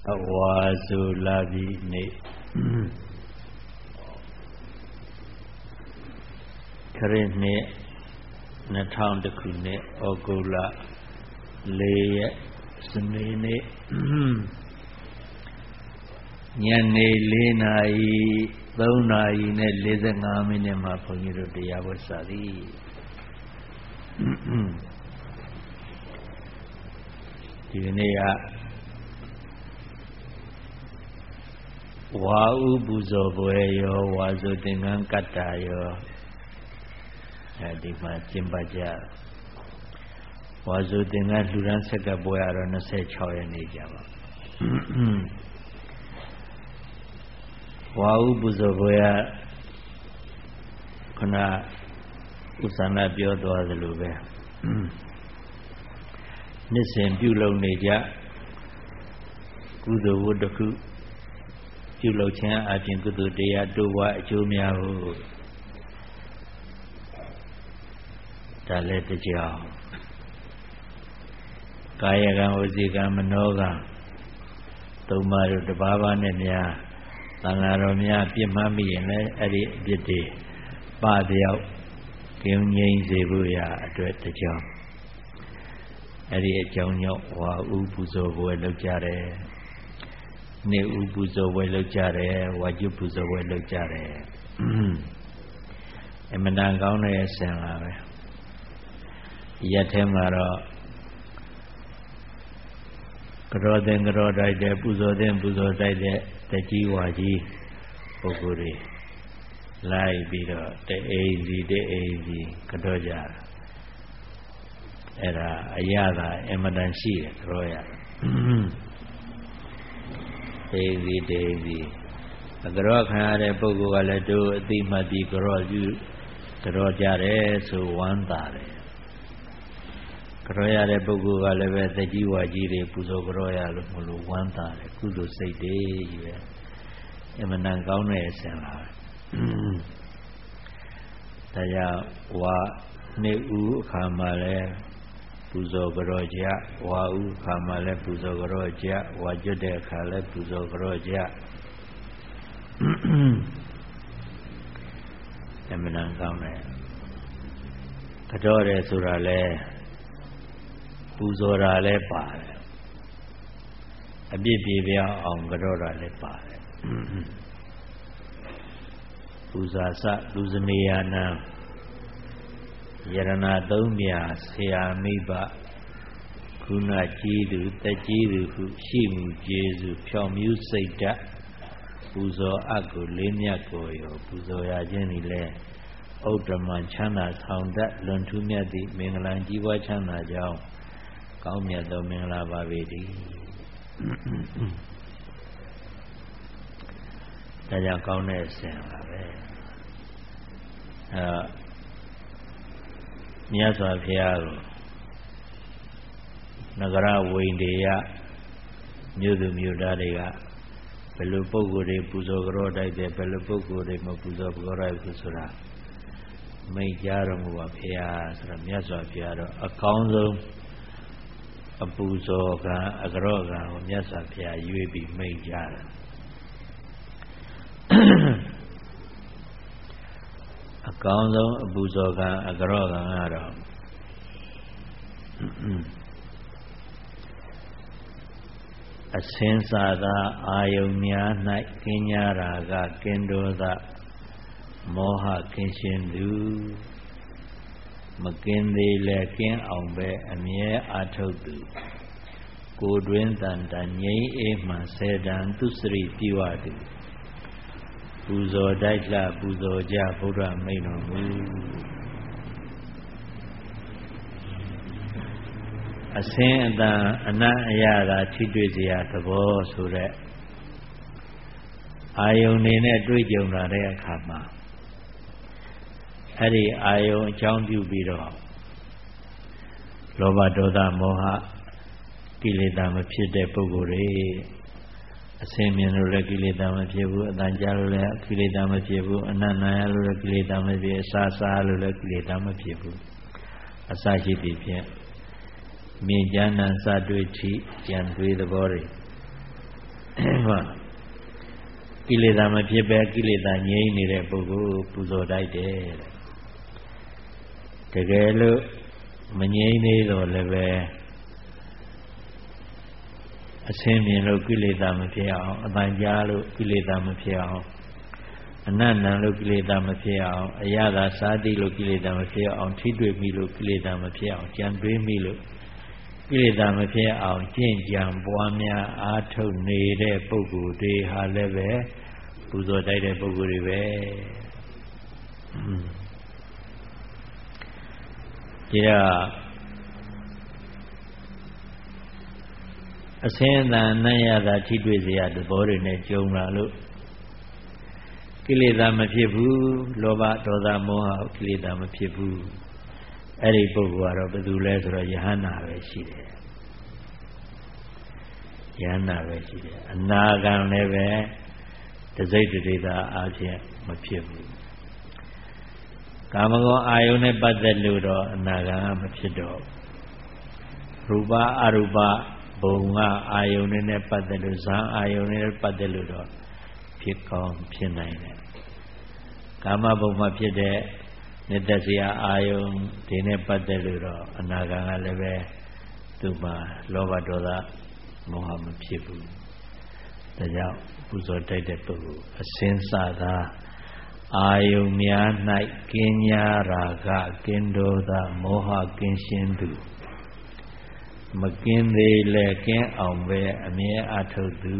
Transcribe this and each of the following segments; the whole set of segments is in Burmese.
Awazulabi ne Karine Natown the Kune Ogula Lay Sunene Yane Lenai Donai ne Lizangamine Mapungiru de Yavasari Divinea Wau buzo boyo wazo dengan kata yo, di macam baca wazo dengan luran segala boya rana saya cawai ni jawab. Wau buzo boya kena usana biar doa dulu be. Ni sembilan ni jah kudo wodaku. Chú lâu chén à chuyện của tụi đi đu qua chú mèo ta lên tới chiều cái gan ô gì gan mình nấu gan tụi mà được ba ba nên nhà thằng nào rồi nhà biết mà mi này ở đi biết đi ba điều kêu nhìn gì vui à tuyệt tới chiều ở đi trong nhậu và u bu zo vui lâu cha đấy ne ubuzo we lo jare waju buzo we lo jare emana kaung ne sin la be yat the ma ro kro den kro dai de buzo den buzo dai de taji waji pukul ri lai pi do te aizi kdo jara era ayada emadan shi kro ya Daisy. Agro khare pugu wale do ati mati gro jare so wandare. Gro yare pugu wale be taji waji re puzo gro yalo mulu wandare. Kudo saide ye. Emanan kaung ne sen la. Taya wa ne u khamale puzo gro ja wa u khamale puzo gro ja wa jude khale puzo gro ja emanan kaung ne kado de sura le puzo ra le paare apit pi pya aung kado ra le paare puza sa luzaniyana Yarana Domya Siamiba Kuna Jidu Tajidu Shimu Jesu Pyomu Saita Puzo Aku Linya Koyo Puzo Yajani Le Odraman Chana Soundat Luntumya Di Minglan Jiwa Chana Jao Kaumya Do Mingla Babedi Taja Kaune Sen Nya so phia ro nagara win de ya nyu tu myu da de ga belu pukul de puzo gro dai de belu pukul de ma puzo gro dai ku sura mai ja ro mu ba phia sura nya so phia ro akaung song apuzo ka agro ka nya so phia yue bi mai ja da Akaung song apuzo ka agro ka ngaro Asin sada ayunya naik kenyaraga kendoda moha kenshindu makindi lekin aumbe amye athudu kodwin tantan nyai ema sedan tusri tiwadu Puzo daitla puzo ja Buddha maino mu Asin ata ana ayada thitwe siya thabo so de ayung ne ne twai jung la de akha maအဲ့ဒီအာယုံအကြောင်းပြုပြီးတော့လောဘဒေါသမောဟကိလေသာမဖြစ်တဲ့ပုဂ္ဂိုလ်တွေအစင်မြင်လို့လည်းကိလေသာမဖြစ်ဘူးအတန်ကြားလို့လည်းကိလေသာမဖြစ်ဘူးအနတ်နာရလို့လည်းကိလေသာမဖြစ်အစာစားလို့လည်းကိလေသာမဖြစ်ဘူးအစရှိသည့်ဖြင့်မြင်ကြမ်းနံစတွေ့ထိကြံတွေးသဘောတွေကိလေသာမဖြစ်ပဲကိလေသာငြိမ်းနေတဲ့ပုဂ္ဂိုလ်ပူဇော်တတ်တယ်တကယ်လို့မငြိမ်းသေးတော့လည်းပဲအစင်းမြင်လို့ကိလေသာမဖြစ်အောင်အတန်ကြားလို့ကိလေသာမဖြစ်အောင်အနတ်နံလို့ကိလေသာမဖြစ်အောင်အရသာစားတိလို့ကိလေသာမဖြစ်အောင်ထိတွေ့မိလို့ကိလေသာမဖြစ်အောင်ကြံတွေးမိလို့ကိလေသာမဖြစ်အောင်ကျင့်ကြံပွားများအားထုတ်နေတဲ့ပုဂ္ဂိုလ်တွေဟာလည်းပဲပူဇော်တိုက်တဲ့ပုဂ္ဂိုလ်တွေပဲဒီတော့အစင်းအတန်နဲ့ရတာထိတွေ့စရာသဘောတွေနဲ့ကြုံလာလို့ကိလေသာမဖြစ်ဘူးလောဘဒေါသမောဟကိလေသာမဖြစ်ဘူးအဲ့ဒီပုဂ္ဂိုလ်ကတော့ဘယ်သူလဲဆိုတော့ယဟန္တာပဲရှိတယ်ယဟန္တာပဲရှိတယ်အနာဂံလည်းပဲတစိတ်တဒေတာအားဖြင့်မဖြစ်ဘူးကာမဂုဏ်အာယုန်နဲ့ပတ်သက်လို့တော့အနာဂံမဖြစ်တော့ရူပအရူပဘုံကအာယုန်နဲ့ပတ်သက်လို့ဇံအာယုန်နဲ့ပတ်သက်လို့တော့ဖြစ်ကောင်းဖြစ်နိုင်တယ်ကာမဘုံမှာဖြစ်တဲ့နှစ်သက်စရာအာယုန်ဒီနဲ့ပတ်သက်လို့တော့အနာဂံကလည်းပဲသူ့မှာလောဘဒေါသမောဟမဖြစ်ဘူးဒါကြောင့်ပူဇော်တိုက်တဲ့ပုဂ္ဂိုလ်အစင်းစသာအာယုန်များ၌ကင်းညာရာဂကင်းဒေါသမောဟကင်းရှင်းသူမကင်းသေးလဲကင်းအောင်ပဲအမြဲအထုတ်သူ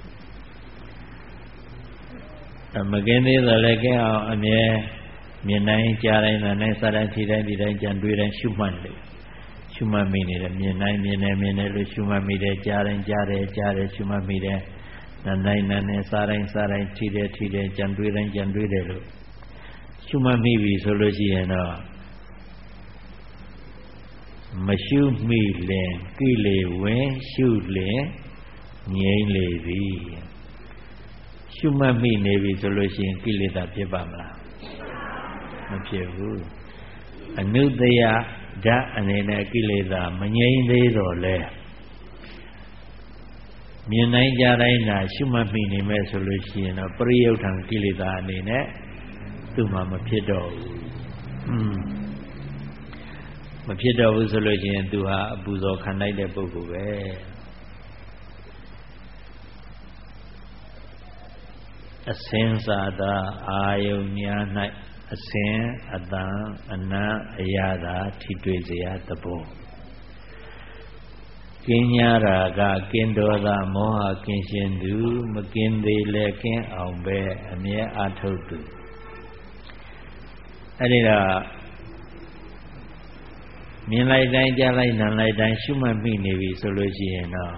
မကင်းသေးတော့လဲကင်းအောင်အမြဲမြင်တိုင်းကြားတိုင်းနားတိုင်းစားတိုင်းထိတိုင်းဒီတိုင်းကြံတွေးတိုင်းရှုမှတ်တယ်ရှုမှတ်မိနေတယ်မြင်တိုင်းမြင်တယ်လို့ရှုမှတ်မိတယ်ကြားတိုင်းကြားတယ်ရှုမှတ်မိတယ်နားတိုင်းနားတိုင်းစားတိုင်းထိတယ်ကြံတွေးတိုင်းကြံတွေးတယ်လို့ရှုမှတ်မိပြီဆိုလို့ရှိရင်တော့မရှုမိလင်ကိလေဝင်ရှုလင်ငြိမ့်လေသည်ရှုမှတ်မိနေပြီဆိုလို့ရှိရင်ကိလေသာဖြစ်ပါမလားမဖြစ်ဘူးအနုတ္တယဓာတ်အနေနဲ့ကိလေသာမငြိမ့်သေးတော့လဲမြင်တိုင်းကြားတိုင်းသာရှုမှတ်မိနေမဲ့ဆိုလို့ရှိရင်တော့ပရိယုတ်ထံကိလေသာအနေနဲ့သူ့မှာမဖြစ်တော့ဘူးမဖြစ်တော့ဘူးဆိုလို့ရှိရင်သူဟာအပူဇော်ခံလိုက်တဲ့ပုဂ္ဂိုလ်ပဲအစင်းစာသာအာယုန်များ၌အစင်းအတန်အနံ့အရသာထိတွေ့စရာသဘောကင်းညာရာကကင်းဒေါသမောဟကင်းရှင်းသူမကင်းသေးလဲကင်းအောင်ပဲအမြဲအထုတ်သူအဲ့ဒီတော့မြင်လိုက်တိုင်းကြားလိုက်နားလိုက်တိုင်းရှုမှတ်မိနေပြီဆိုလို့ရှိရင်တော့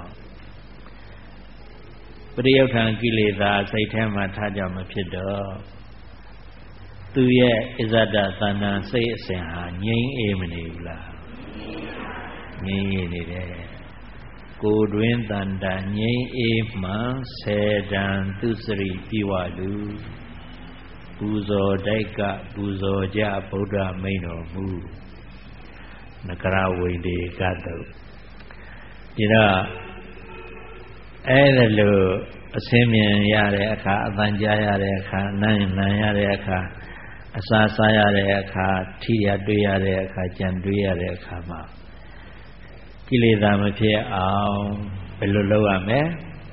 ပရိယုထံကိလေသာစိတ်ထဲမှာထားကြမဖြစ်တော့သူရဲ့အဇ္ဇဒသဏ္ဍာန်စိတ်အစဉ်ဟာငြိမ်းအေးမနေဘူးလားငြိမ်းအေးနေတယ်ကိုယ်တွင်တန်တာငြိမ်းအေးမှဆေတံသူစရိပြေဝလူပူဇော်တိုက်ကပူဇော်ကြဗုဒ္ဓမိန်တော်မူနဂရဝိတေကတုဒီတော့အဲ့ဒါလို့အစင်းမြင်ရတဲ့အခါအတန်ကြားရတဲ့အခါနားရတဲ့အခါအစာစားရတဲ့အခါထိရတွေ့ရတဲ့အခါကြံတွေ့ရတဲ့အခါမှာကိလေသာမဖြစ်အောင်ဘယ်လိုလုပ်ရမလဲ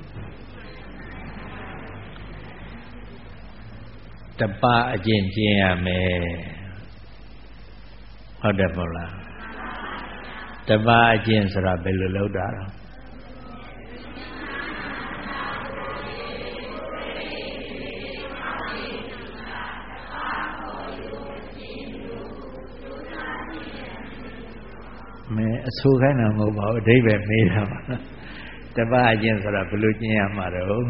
တပအကျင့်ကျင့်ရမယ်ဟုတ်တယ်မဟုတ်လားတပအကျင့်ဆိုတာဘယ်လိုလုပ်တာတော့မဲအဆိုခိုင်းတာမဟုတ်ပါဘူးအဓိပ္ပာယ်မေးတာပါတပအကျင့်ဆိုတာဘယ်လိုကျင့်ရမှာတော့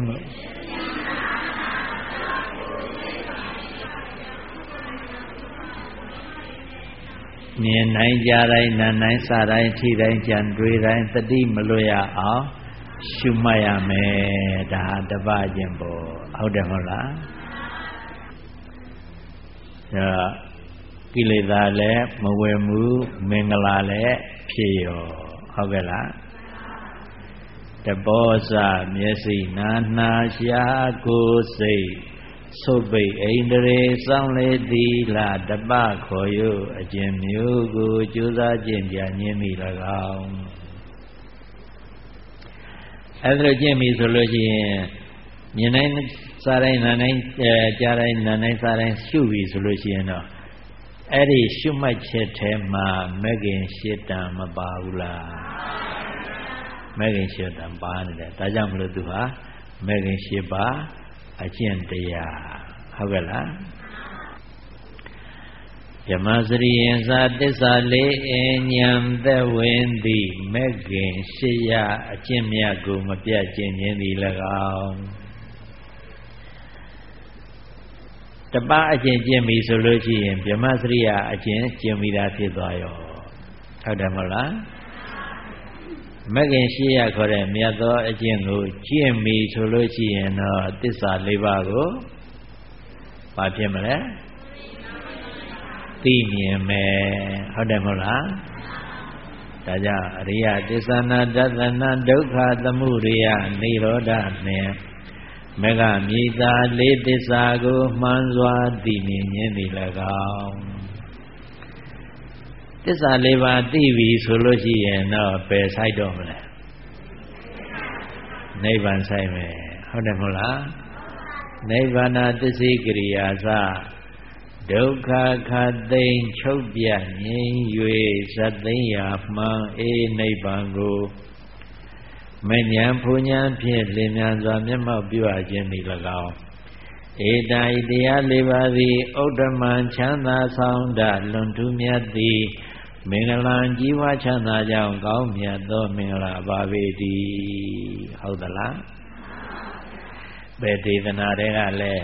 မြင်တိုင်းကြားတိုင်းနားတိုင်းစားတိုင်းထိတိုင်းကြံတွေးတိုင်းတတိမလွတ်ရအောင်ရှုမှတ်ရမယ်ဒါဟာတပအကျင့်ပေါ့ဟုတ်တယ်မဟုတ်လားဒါကိလေသာလည်းမဝင်ဘူးမင်္ဂလာလည်းဖြစ်ရောဟုတ်ကဲ့လားတဘောဇမျက်စိနာနှာရှားကိုယ်စိတ်သုပိတ်ဣန္ဒြေစောင့်လေသီလတပခေါ်၍အကျင့်မျိုးကိုကြိုးစားကျင့်ကြံရင်းမိ၎င်းအဲ့ဒါကျင့်ပြီဆိုလို့ရှိရင်မြင်တိုင်းစားတိုင်းနားတိုင်းကြားတိုင်းနားတိုင်းစားတိုင်းရှုပြီဆိုလို့ရှိရင်တော့အဲ့ဒီရှုမှတ်ချက်ထဲမှာမဂ္ဂင်၈တန်မပါဘူးလားမဂ္ဂင်၈တန်ပါနေတယ်ဒါကြောင့်မလို့သူဟာမဂ္ဂင်၈ပါးအကျင့်တရားဟုတ်ကဲ့လားယမစရိယံသာတစ္ဆာလေးအဉံသက်ဝင်သည်မဂ္ဂင်၈ရအကျင့်မြတ်ကိုမပြတ်ကျင့်ခြင်းသည်၎င်းတပါအကျင့်ကျင့်ပြီဆိုလို့ရှိရင်ဗြဟ္မစရိယအကျင့်ကျင့်ပြီးသားဖြစ်သွားရောဟုတ်တယ်မဟုတ်လားမဂ္ဂင်၈ရခေါ်တဲ့မြတ်သောအကျင့်ကိုကျင့်ပြီဆိုလို့ရှိရင်တော့သစ္စာ၄ပါးကိုဘာဖြစ်မလဲသိမြင်မယ်ဟုတ်တယ်မဟုတ်လားဒါကြောင့်အရိယသစ္စာနာတသနာဒုက္ခသမုဒယနိရောဓနဲ့မဂ္ဂမြေသာလေးသစ္စာကိုမှန်စွာသိမြင်ခြင်းသည်၎င်းသစ္စာ၄ပါးသိပြီဆိုလို့ရှိရင်တော့ပယ်ဆိုင်တော့မလဲနိဗ္ဗာန်ဆိုင်မယ်ဟုတ်တယ်မဟုတ်လားနိဗ္ဗာန်သစ္စေကရိယာစဒုက္ခခသိမ့်ချုပ်ပြငြိမ်း၍ဇတ်သိမ့်ရာမှန်အေးနိဗ္ဗာန်ကိုမဉ္ဇဉ်ဖူဉ္ဇဉ်ဖြင့်လင်းမြန်စွာမျက်မှောက်ပြုအပ်ခြင်းသည်၎င်းဧတံဤတရား၄ပါးသည်ဥဒ္ဓမံချမ်းသာဆောင်တလွန်ထူးမြတ်သည်မင်္ဂလာကြီးဝါချမ်းသာကြောင်းကောင်းမြတ်သောမင်္ဂလာပါပေတည်းဟုတ်သလားဘယ်ဒေသနာတွေကလည်း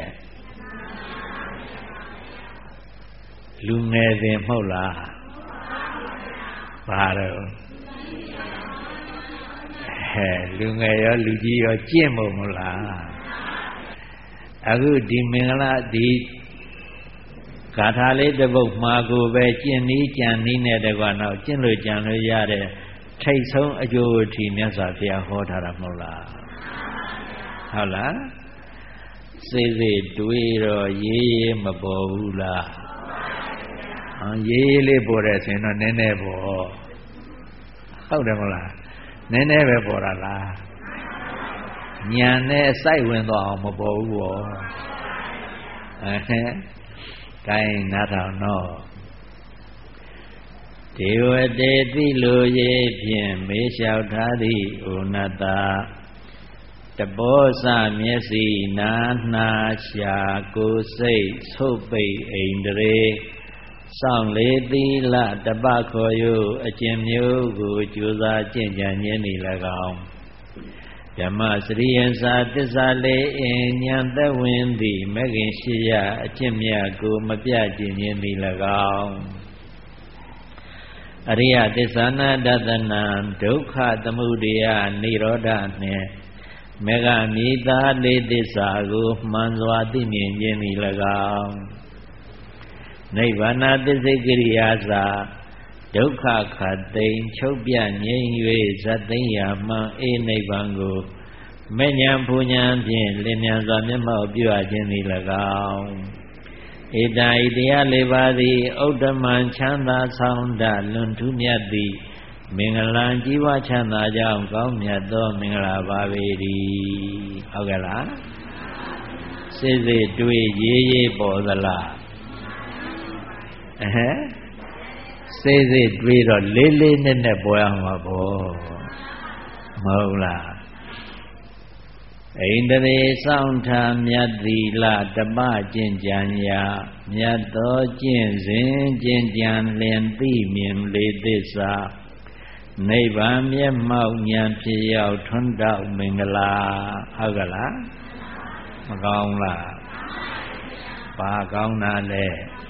လူငယ်ပင်မဟုတ်လားဘာတော့လူငယ်ရောလူကြီးရောကျင့်မို့မလားအခုဒီမင်္ဂလာဒီဂါထာလေးတစ်ပုဒ်မှာကိုပဲကျင့်နည်းကြံနည်းနဲ့တကွာတော့ကျင့်လို့ကြံလို့ရတဲ့ထိတ်ဆုံးအကျိုးအထီးမြတ်စွာဘုရားဟောထားတာမဟုတ်လားဟုတ်လားစိတ်စိတ်တွေးတော့ရေးရေးမပေါ်ဘူးလားရေးရေးလေးပေါ်တဲ့ဆိုရင်တော့နည်းနည်းပေါ်ဟုတ်တယ်မဟုတ်လားနည်းနည်းပဲပေါ်တာလားညံနဲ့စိုက်ဝင်သွားအောင်မပေါ်ဘူးဘောကိုင်းနားထောင်တော့ဒေဝတေတိလိုရေးဖြင့်မေးလျှောက်ထားသည့်ဩနတတဘောစမျက်စိနာနှာရှာကိုယ်စိတ်သုပိတ်ဣန္ဒြေစောင့်လေသီလတပခေါ်၍အကျင့်မျိုးကိုကြိုးစားကျင့်ကြံခြင်းသည်၎င်းဓမ္မစရိယံသာသစ္စာလေးအဉ္ဉံသက်ဝင်သည်မဂ္ဂင်၈ရအကျင့်မြတ်ကိုမပြတ်ကျင့်ခြင်းသည်၎င်းအရိယသစ္စာနာတသနာဒုက္ခသမုဒယနိရောဓနှင့်မဂ္ဂမြေသာလေးသစ္စာကိုမှန်စွာသိမြင်ခြင်းသည်၎င်းနိဗ္ဗာန်သစ္စေကရိယာစာဒုက္ခခသိမ့်ချုပ်ပြငြိမ်း၍ဇတ်သိမ့်ရာမှန်အေးနိဗ္ဗာန်ကိုမဉ္ဇဉ်ဖူဉ္ဇဉ်ဖြင့်လင်းမြန်စွာမျက်မှောက်ပြုအပ်ခြင်းသည်၎င်းဧတံဤတရား၄ပါးသည်ဥဒ္ဓမံချမ်းသာဆောင်တလွန်ထူးမြတ်သည်မင်္ဂလာကြီးပွားချမ်းသာကြောင်းကောင်းမြတ်သောမင်္ဂလာပါပေတည်းဟုတ်ကဲ့လားစိတ်စိတ်တွေးရေးရေးပေါ်သလားစိတ်စိတ်တွေးတော့လေးလေးနက်နက်ပေါ်ရမှာပေါ့မဟုတ်လားဣန္ဒြေဆောင်ထားမြတ်သီလတပကျင့်ကြံရာမြတ်သောကျင့်စဉ်ကျင့်ကြံလင်သိမြင်လေသစ္စာနိဗ္ဗာန်မျက်မှောက်ဉာဏ်ဖြစ်ရောက်ထွန်းတောက်မင်္ဂလာဟုတ်ကလားမကောင်းလားဘာကောင်းတာလဲ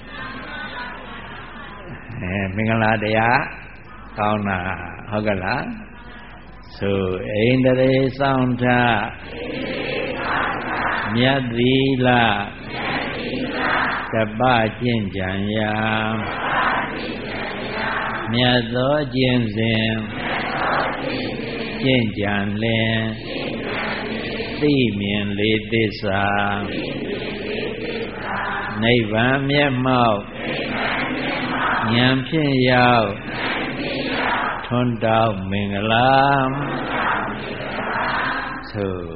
မင်္ဂလာတရားကောင်းတာဟုတ်ကလားဆိုဣန္ဒြေဆောင်ထားမြတ်သီလတပကျင့်ကြံရာမြတ်သောကျင့်စဉ်ကျင့်ကြံလင်သိမြင်လေသစ္စာနိဗ္ဗာန်မျက်မှောက်ဉာဏ်ဖြင့်ရောက်ထွန်းတောက်မင်္ဂလာသို့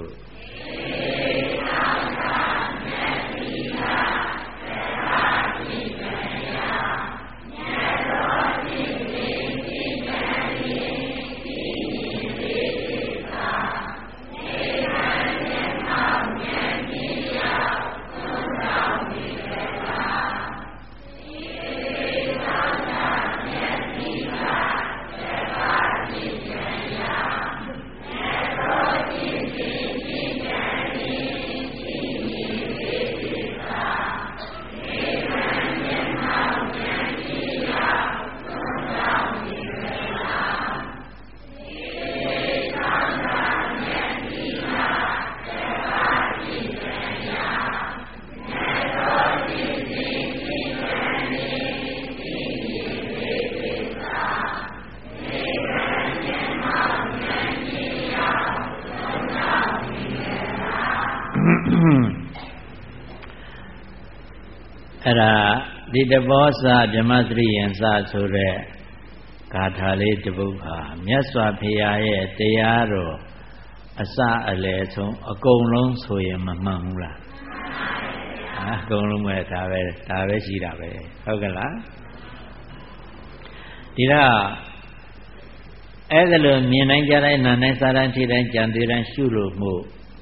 အဲ့ဒါဒီတဘောစဓမ္မစရိယံစဆိုတဲ့ဂါထာလေးတစ်ပုဒ်ဟာမြတ်စွာဘုရားရဲ့တရားတော်အစအလယ်ဆုံးအကုန်လုံးဆိုရင်မမှန်ဘူးလားအကုန်လုံးပဲဒါပဲရှိတာပဲဟုတ်ကဲ့လားဒီတော့အဲ့ဒါလိုမြင်နိုင်ကြတဲ့နာနိုင်စားတိုင်းထိတိုင်းကြံသေးတိုင်းရှုလို့မှု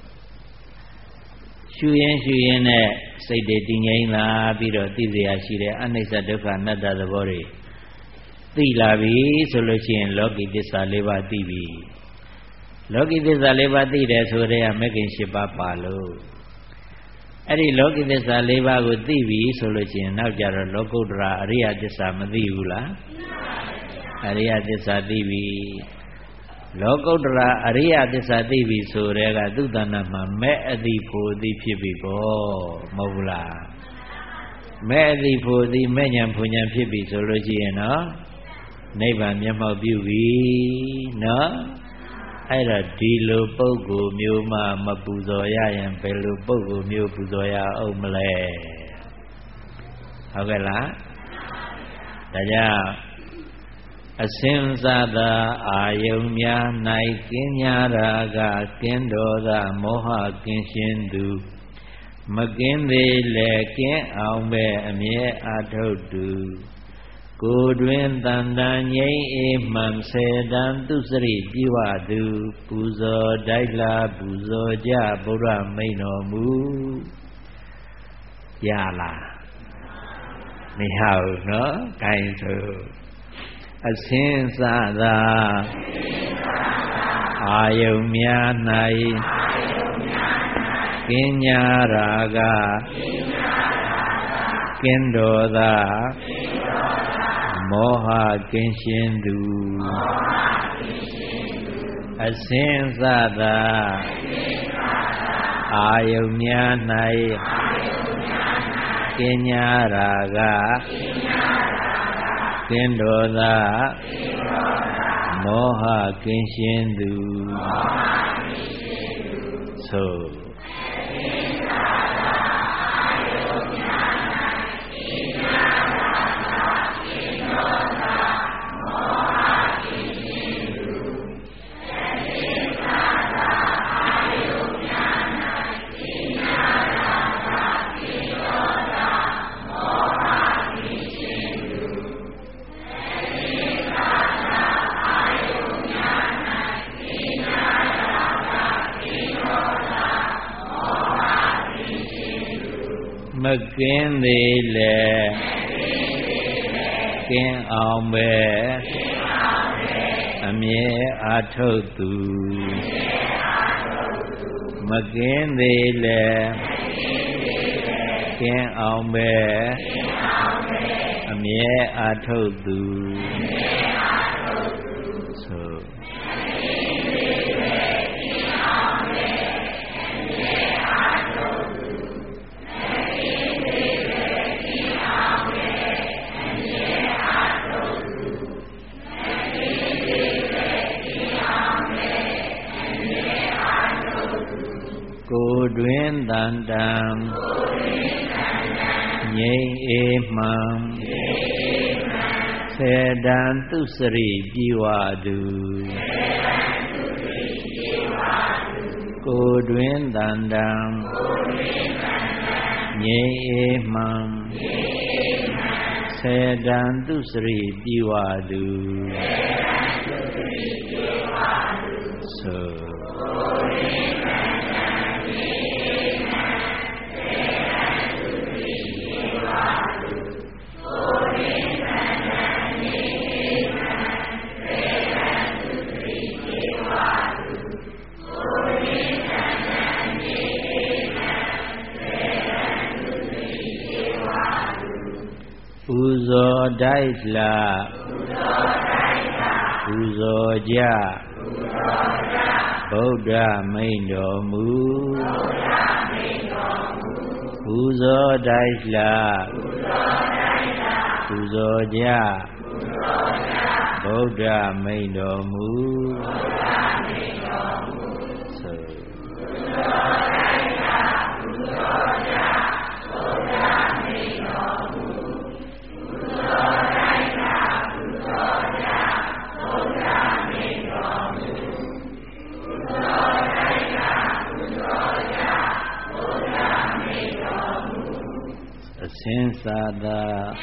ရှုရင်နဲ့စိတ်တွေတည်ငြိမ်လာပြီးတော့သိစရာရှိတဲ့အနိစ္စဒုက္ခအနတ္တသဘောတွေသိလာပြီဆိုလို့ရှိရင်လောကီသစ္စာ၄ပါးသိပြီလောကီသစ္စာ၄ပါးသိတယ်ဆိုတဲ့မဂ္ဂင်၈ပါးပါလို့အဲ့ဒီလောကီသစ္စာ၄ပါးကိုသိပြီဆိုလို့ရှိရင်နောက်ကြတော့လောကုတ္တရာအရိယသစ္စာမသိဘူးလားအရိယသစ္စာသိပြီလောကုတ္တရာအရိယသစ္စာသိပြီဆိုတဲ့ကသူ့တဏ္ဍာမှာမဲ့အတိဖို့အတိဖြစ်ပြီပေါ့မဟုတ်ဘူးလားမဲ့အတိဖို့အတိမဲ့ညာဖွညာဖြစ်ပြီဆိုလို့ရှိရင်နော်နိဗ္ဗာန်မျက်မှောက်ပြုပြီနော်အဲ့တော့ဒီလိုပုဂ္ဂိုလ်မျိုးမှမပူဇော်ရရင်ဘယ်လိုပုဂ္ဂိုလ်မျိုးပူဇော်ရအောင်မလဲဟုတ်ကဲ့လားဒါကြောင့်အစင်သာသာအာယုံများ၌ကင်းညာရာကကင်းတော်သာမောဟကင်းရှင်းသူမကင်းသေးလေကင်းအောင်ပဲအမြဲအာထုတ်သူကိုယ်တွင်တန်တန်ငြိမ်းအေးမှန်စေတံသူစရိပြည့်ဝသူပူဇော်တိုက်လာပူဇော်ကြဗုဒ္ဓမိန်တော်မူရလားမရဘူးနော်ဂိုင်းဆိုအစင်စသာအာယုံများ၌ကင်းညာရာကကင်းတော်သာမောဟကင်းရှင်းသူအစင်စသာအာယုံများ၌ကင်းညာရာကကင်းတော်သာမောဟကင်းရှင်းသူသို့မကင်းသေးလေကင်းအောင်ပဲအမြဲအာထုတ်သူမကင်းသေးလေကင်းအောင်ပဲအမြဲအာထုတ်သူဆိုကိုယ်တွင်တန်တံငြိမ်အေးမှန်စေတံသူစရိပြေဝသူကိုယ်တွင်တန်တံငြိမ်အေးမှန်စေတံသူစရိပြေဝသူဆိုပူဇော်တိုက်လာပူဇော်ကြဗုဒ္ဓမိန့်တော်မူပူဇော်တိုက်လာပူဇော်ကြဗုဒ္ဓမိန့်တော်မူအစင်းသာသာ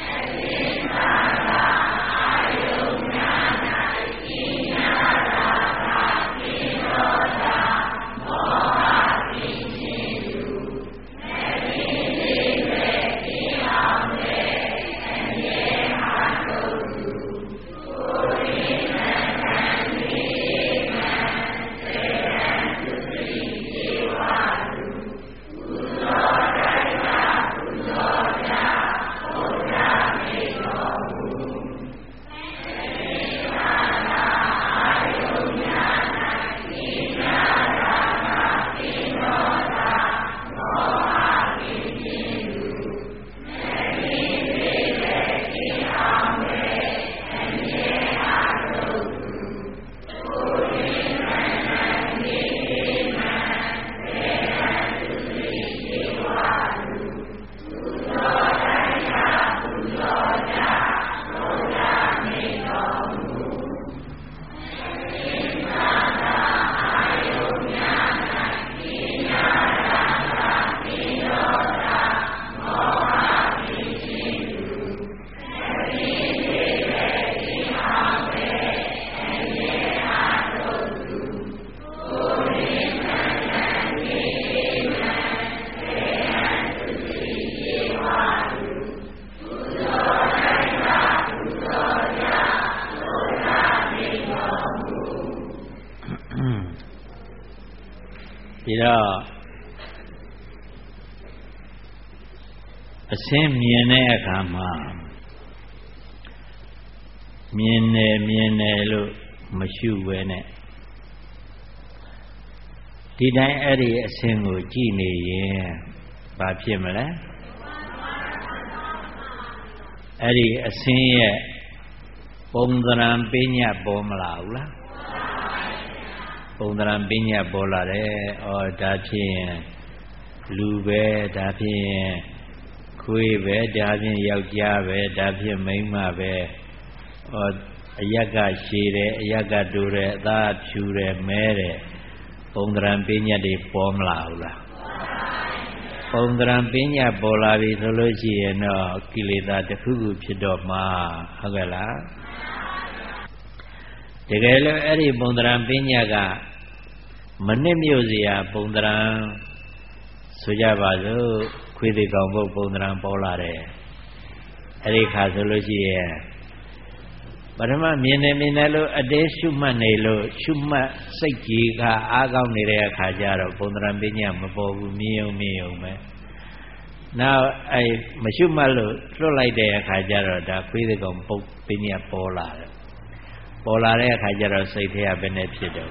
ဒီတော့အစင်းမြင်တဲ့အခါမှာမြင်တယ်လို့မရှုဘဲနဲ့ဒီတိုင်းအဲ့ဒီအစင်းကိုကြည့်နေရင်ဘာဖြစ်မလဲအဲ့ဒီအစင်းရဲ့ပုံသဏ္ဍာန်ပညာပေါ်မလာဘူးလားပုံသဏ္ဍာန်ပညာပေါ်လာတယ်။ဩဒါဖြင့်လူပဲဒါဖြင့်ခွေးပဲဒါဖြင့်ယောက်ျားပဲဒါဖြင့်မိန်းမပဲဩအယက်ကရှည်တယ်အယက်ကတူတယ်အသားဖြူတယ်မဲတယ်ပုံသဏ္ဍာန်ပညာတွေပေါ်မလာဘူးလားပုံသဏ္ဍာန်ပညာပေါ်လာပြီဆိုလို့ရှိရင်တော့ကိလေသာတစ်ခုခုဖြစ်တော့မှဟုတ်ကဲ့လားတကယ်လို့အဲ့ဒီပုံသဏ္ဍာန်ပညာကမနစ်မြို့စရာပုံသဏ္ဍာန်ဆိုကြပါစို့ခွေးသေးကောင်ဘုတ်ပုံသဏ္ဍာန်ပေါ်လာတယ်အဲ့ဒီခါဆိုလို့ရှိရင်ပထမမြင်တယ်လို့အတေးရှုမှတ်နေလို့ရှုမှတ်စိတ်ကြီးကအားကောင်းနေတဲ့အခါကျတော့ပုံသဏ္ဍာန်ပညာမပေါ်ဘူးမြင်ုံပဲနောက်အဲ့မရှုမှတ်လို့လွတ်လိုက်တဲ့အခါကျတော့ဒါခွေးသေးကောင်ဘုတ်ပညာပေါ်လာတယ်ပေါ်လာတဲ့အခါကျတော့စိတ်ထဲကဘယ်နဲ့ဖြစ်တော့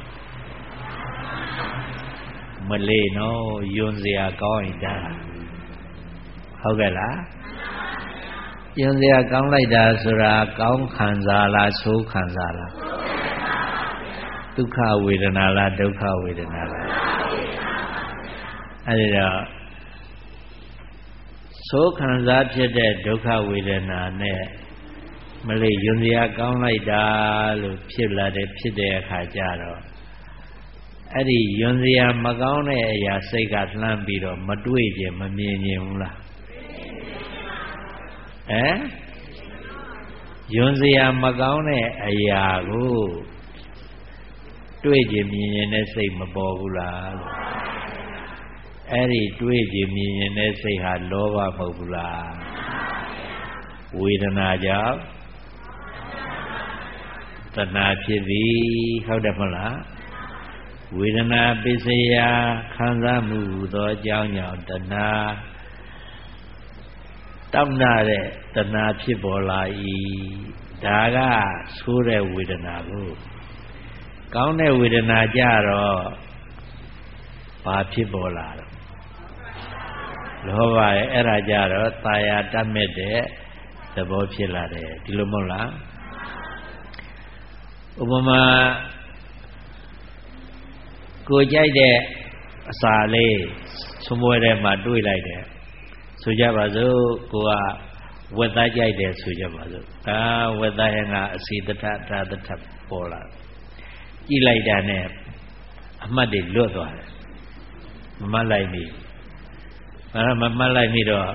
မလေးနော်ယွန်းစရာကောင်းရင်ဒါဟုတ်ကဲ့လားယွန်းစရာကောင်းလိုက်တာဆိုတာကောင်းခံစားလားဆိုးခံစားလားဒုက္ခဝေဒနာလားဒုက္ခဝေဒနာလားအဲဒီတော့ဆိုးခံစားဖြစ်တဲ့ဒုက္ခဝေဒနာနဲ့မလေးယွန်စရာကောင်းလိုက်တာလို့ဖြစ်လာတဲ့ဖြစ်တဲ့အခါကျတော့အဲ့ဒီယွန်စရာမကောင်းတဲ့အရာစိတ်ကလှမ်းပြီးတော့မတွေ့ခြင်းမမြင်ခြင်းဘူးလားယွန်စရာမကောင်းတဲ့အရာကိုတွေ့ခြင်းမြင်ခြင်းနဲ့စိတ်မပေါ်ဘူးလားအဲ့ဒီတွေ့ခြင်းမြင်ခြင်းနဲ့စိတ်ဟာလောဘမဟုတ်ဘူးလားဝေဒနာကြောင့်တဏှာဖြစ်သည်ဟုတ်တယ်မဟုတ်လားဝေဒနာပစ္စယခံစားမှုသောအကြောင်းကြောင့်တဏှာတောင့်တတဲ့တဏှာဖြစ်ပေါ်လာ၏ဒါကဆိုးတဲ့ဝေဒနာကိုကောင်းတဲ့ဝေဒနာကြတော့ဘာဖြစ်ပေါ်လာတော့လောဘရဲ့အဲ့ဒါကြတော့ตายာတတ်မဲ့တဲ့သဘောဖြစ်လာတယ်ဒီလိုမဟုတ်လားဥပမာကိုကြိုက်တဲ့အစာလေးသုံးပွဲထဲမှာတွေးလိုက်တယ်ဆိုကြပါစို့ကိုကဝက်သားကြိုက်တယ်ဆိုကြပါစို့ဒါဝက်သားရဲ့ကအစီတထဒါတထပေါ်လာကြည့်လိုက်တာနဲ့အမှတ်တွေလွတ်သွားတယ်မမှတ်လိုက်မိမမှတ်လိုက်မိတော့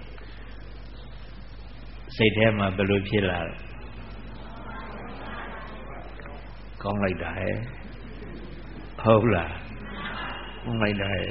စိတ်ထဲမှာဘယ်လိုဖြစ်လာလဲကောင်းလိုက်တာဟဲ့ဟုတ်လားကောင်းလိုက်တာဟဲ့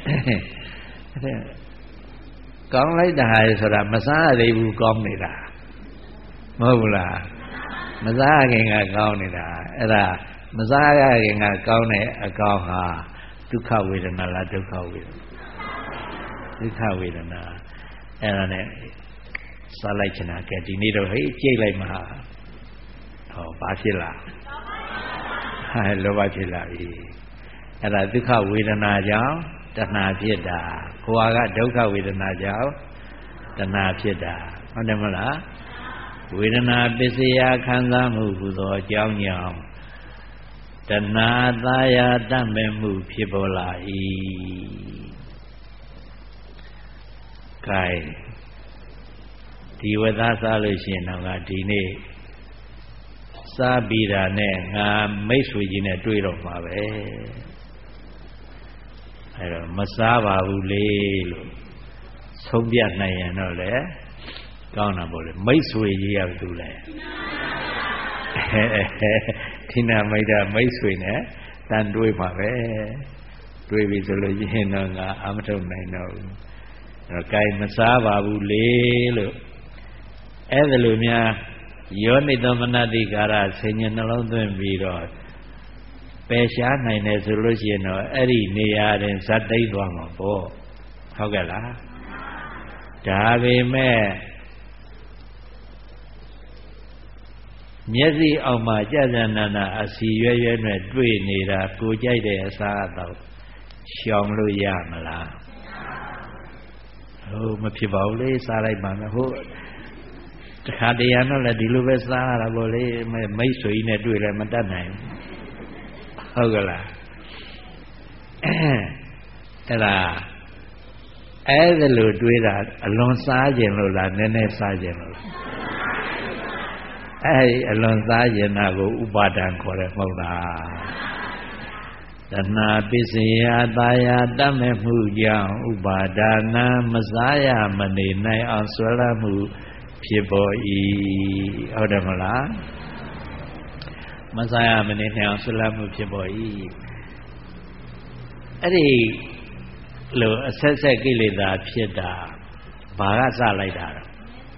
ကောင်းလိုက်တာဟဲ့ဆိုတာမစားရသေးဘူးကောင်းနေတာမဟုတ်ဘူးလားမစားခင်ကကောင်းနေတာအဲ့ဒါမစားရခင်ကကောင်းတဲ့အကောင်းဟာဒုက္ခဝေဒနာလားဒုက္ခဝေဒနာဒုက္ခဝေဒနာအဲ့ဒါနဲ့စားလိုက်ချင်တာကဲဒီနေ့တော့ဟေးကြိတ်လိုက်မှာဟောဘာဖြစ်လာလောဘဖြစ်လာပြီအဲ့ဒါဒုက္ခဝေဒနာကြောင့်တဏှာဖြစ်တာကိုယ်ကဒုက္ခဝေဒနာကြောင့်တဏှာဖြစ်တာဟုတ်တယ်မလားဝေဒနာပစ္စယခံစားမှုဟူသောအကြောင်းကြောင့်တဏှာသာယာတတ်မဲ့မှုဖြစ်ပေါ်လာ၏ကဲဒီဝတ်သားစားလို့ရှိရင်တော့ငါဒီနေ့စားပြီးတာနဲ့ငါမိတ်ဆွေကြီးနဲ့တွေ့တော့မှာပဲအဲ့တော့မစားပါဘူးလေလို့ဆုံးပြနိုင်ရင်တော့လေကောင်းတာပေါ့လေမိတ်ဆွေကြီးရောက်သူလဲဒီနာမိတ်တာမိတ်ဆွေနဲ့တန်တွေးမှာပဲတွေးပြီဆိုလို့ရှိရင်တော့ငါအမထုတ်နိုင်တော့ဘူးအဲ့တော့ gain မစားပါဘူးလေလို့အဲ့ဒါလိုများယောနိသောမနတိကာရဆင်ញနှလုံးသွင်းပြီးတော့ပယ်ရှားနိုင်တယ်ဆိုလို့ရှိရင်တော့အဲ့ဒီနေရာတင်ဇတ်တိတ်သွားမှာပေါ့ဟုတ်ကဲ့လားဒါပေမဲ့မျက်စိအောက်မှာကြာကြာနာနာအစီရွဲ့ရွဲ့နဲ့တွေ့နေတာကိုကြိုက်တဲ့အစားအသောက်ရှောင်လို့ရမလားဟုတ်မဖြစ်ပါဘူးလေစားလိုက်ပါမယ်ဟုတ်တခါတရံတော့လည်းဒီလိုပဲစားရတာပေါ့လေမိတ်ဆွေကြီးနဲ့တွေ့လည်းမတတ်နိုင်ဘူးဟုတ်ကလားအဲ့ဒါအဲ့ဒါလိုတွေးတာအလွန်စားခြင်းလို့လားနည်းနည်းစားခြင်းလို့လားအဲ့အလွန်စားခြင်းတာကိုဥပါဒံခေါ်တယ်မဟုတ်လားတဏှာပစ္စယသာယာတတ်မဲ့မှုကြောင့်ဥပါဒါနာမစားရမနေနိုင်အောင်ဆွဲလမ်းမှုဖြစ်ပေါ်၏ဟုတ်တယ်မလားမစားရမနေနိုင်အောင်ဆွဲလမ်းမှုဖြစ်ပေါ်၏အဲ့ဒီလိုအဆက်ဆက်ကိလေသာဖြစ်တာဘာကစလိုက်တာတော့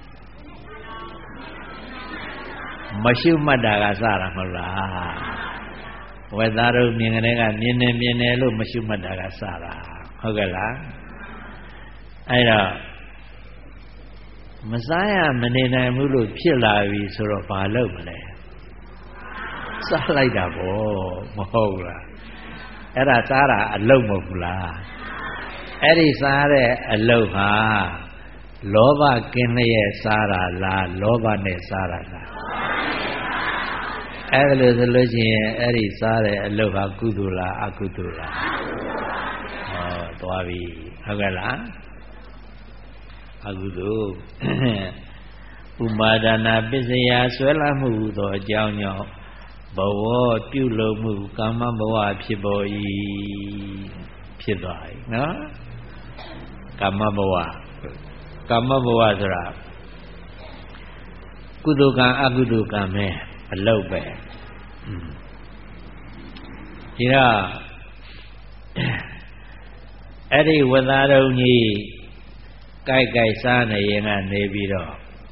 မရှုမှတ်တာကစတာမဟုတ်လားဝေသားတို့မြင်ကလေးကမြင်နေလို့မရှုမှတ်တာကစတာဟုတ်ကဲ့လားအဲ့တော့မစားရမနေနိုင်ဘူးလို့ဖြစ်လာပြီဆိုတော့ဘာလုပ်မလဲစားလိုက်တာပေါ့မဟုတ်လားအဲ့ဒါစားတာအလုပ်မဟုတ်ဘူးလားအဲ့ဒီစားတဲ့အလုပ်ဟာလောဘကင်းလျက်စားတာလားလောဘနဲ့စားတာလားအဲ့ဒါလို့ဆိုလို့ရှိရင်အဲ့ဒီစားတဲ့အလုပ်ဟာကုသိုလ်လားအကုသိုလ်လားဟောသသွားပြီဟုတ်ကဲ့လားအကုသိုလ်ဥပါဒနာပစ္စယဆွဲလမ်းမှုသောအကြောင်းကြောင့်ဘဝပြုလုပ်မှုကာမဘဝဖြစ်ပေါ်၏ဖြစ်သွားပြီနော်ကာမဘဝဆိုတာကုသိုလ်ကံအကုသိုလ်ကံပဲအလုပ်ပဲဒီတော့အဲ့ဒီဝတ္တရုံကြီးကြိုက်စားနေရင်ကနေပြီးတော့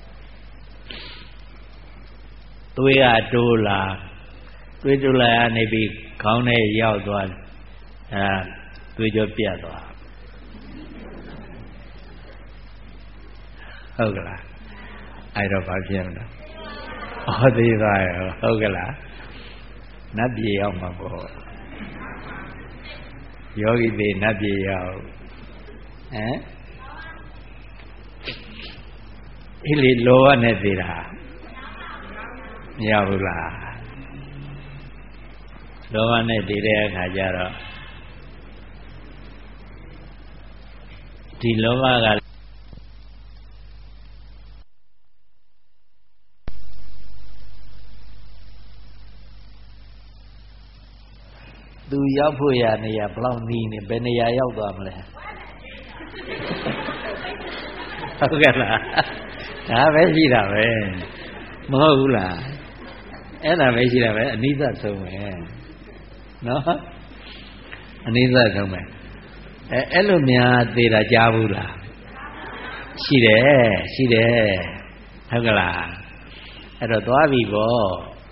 သွေးကတိုးလာသွေးတိုးလာရနေပြီးခေါင်းထဲရောက်သွားသွေးကြောပြတ်သွားဟုတ်ကလားအဲ့တော့ဘာဖြစ်မလဲဩသေးသွားရဟုတ်ကလားနတ်ပြည်ရောက်မှာပေါ့ယောဂီတွေနတ်ပြည်ရောက်အဲ့လေလောဘနဲ့သေးတာမရဘူးလားလောဘနဲ့တည်တဲ့အခါကျတော့ဒီလောဘကသူရောက်ဖို့ရနေရဘလောက်နီးနေဘယ်နေရာရောက်သွားမလဲဟုတ်ကဲ့လားဒါပဲရှိတာပဲမဟုတ်ဘူးလားအဲ့ဒါပဲရှိတာပဲအနိစ္စဆုံးပဲနော်အနိစ္စဆုံးပဲအဲ့လိုများသေးတာကြားဘူးလားရှိတယ်ဟုတ်ကလားအဲ့တော့သွားပြီပေါ့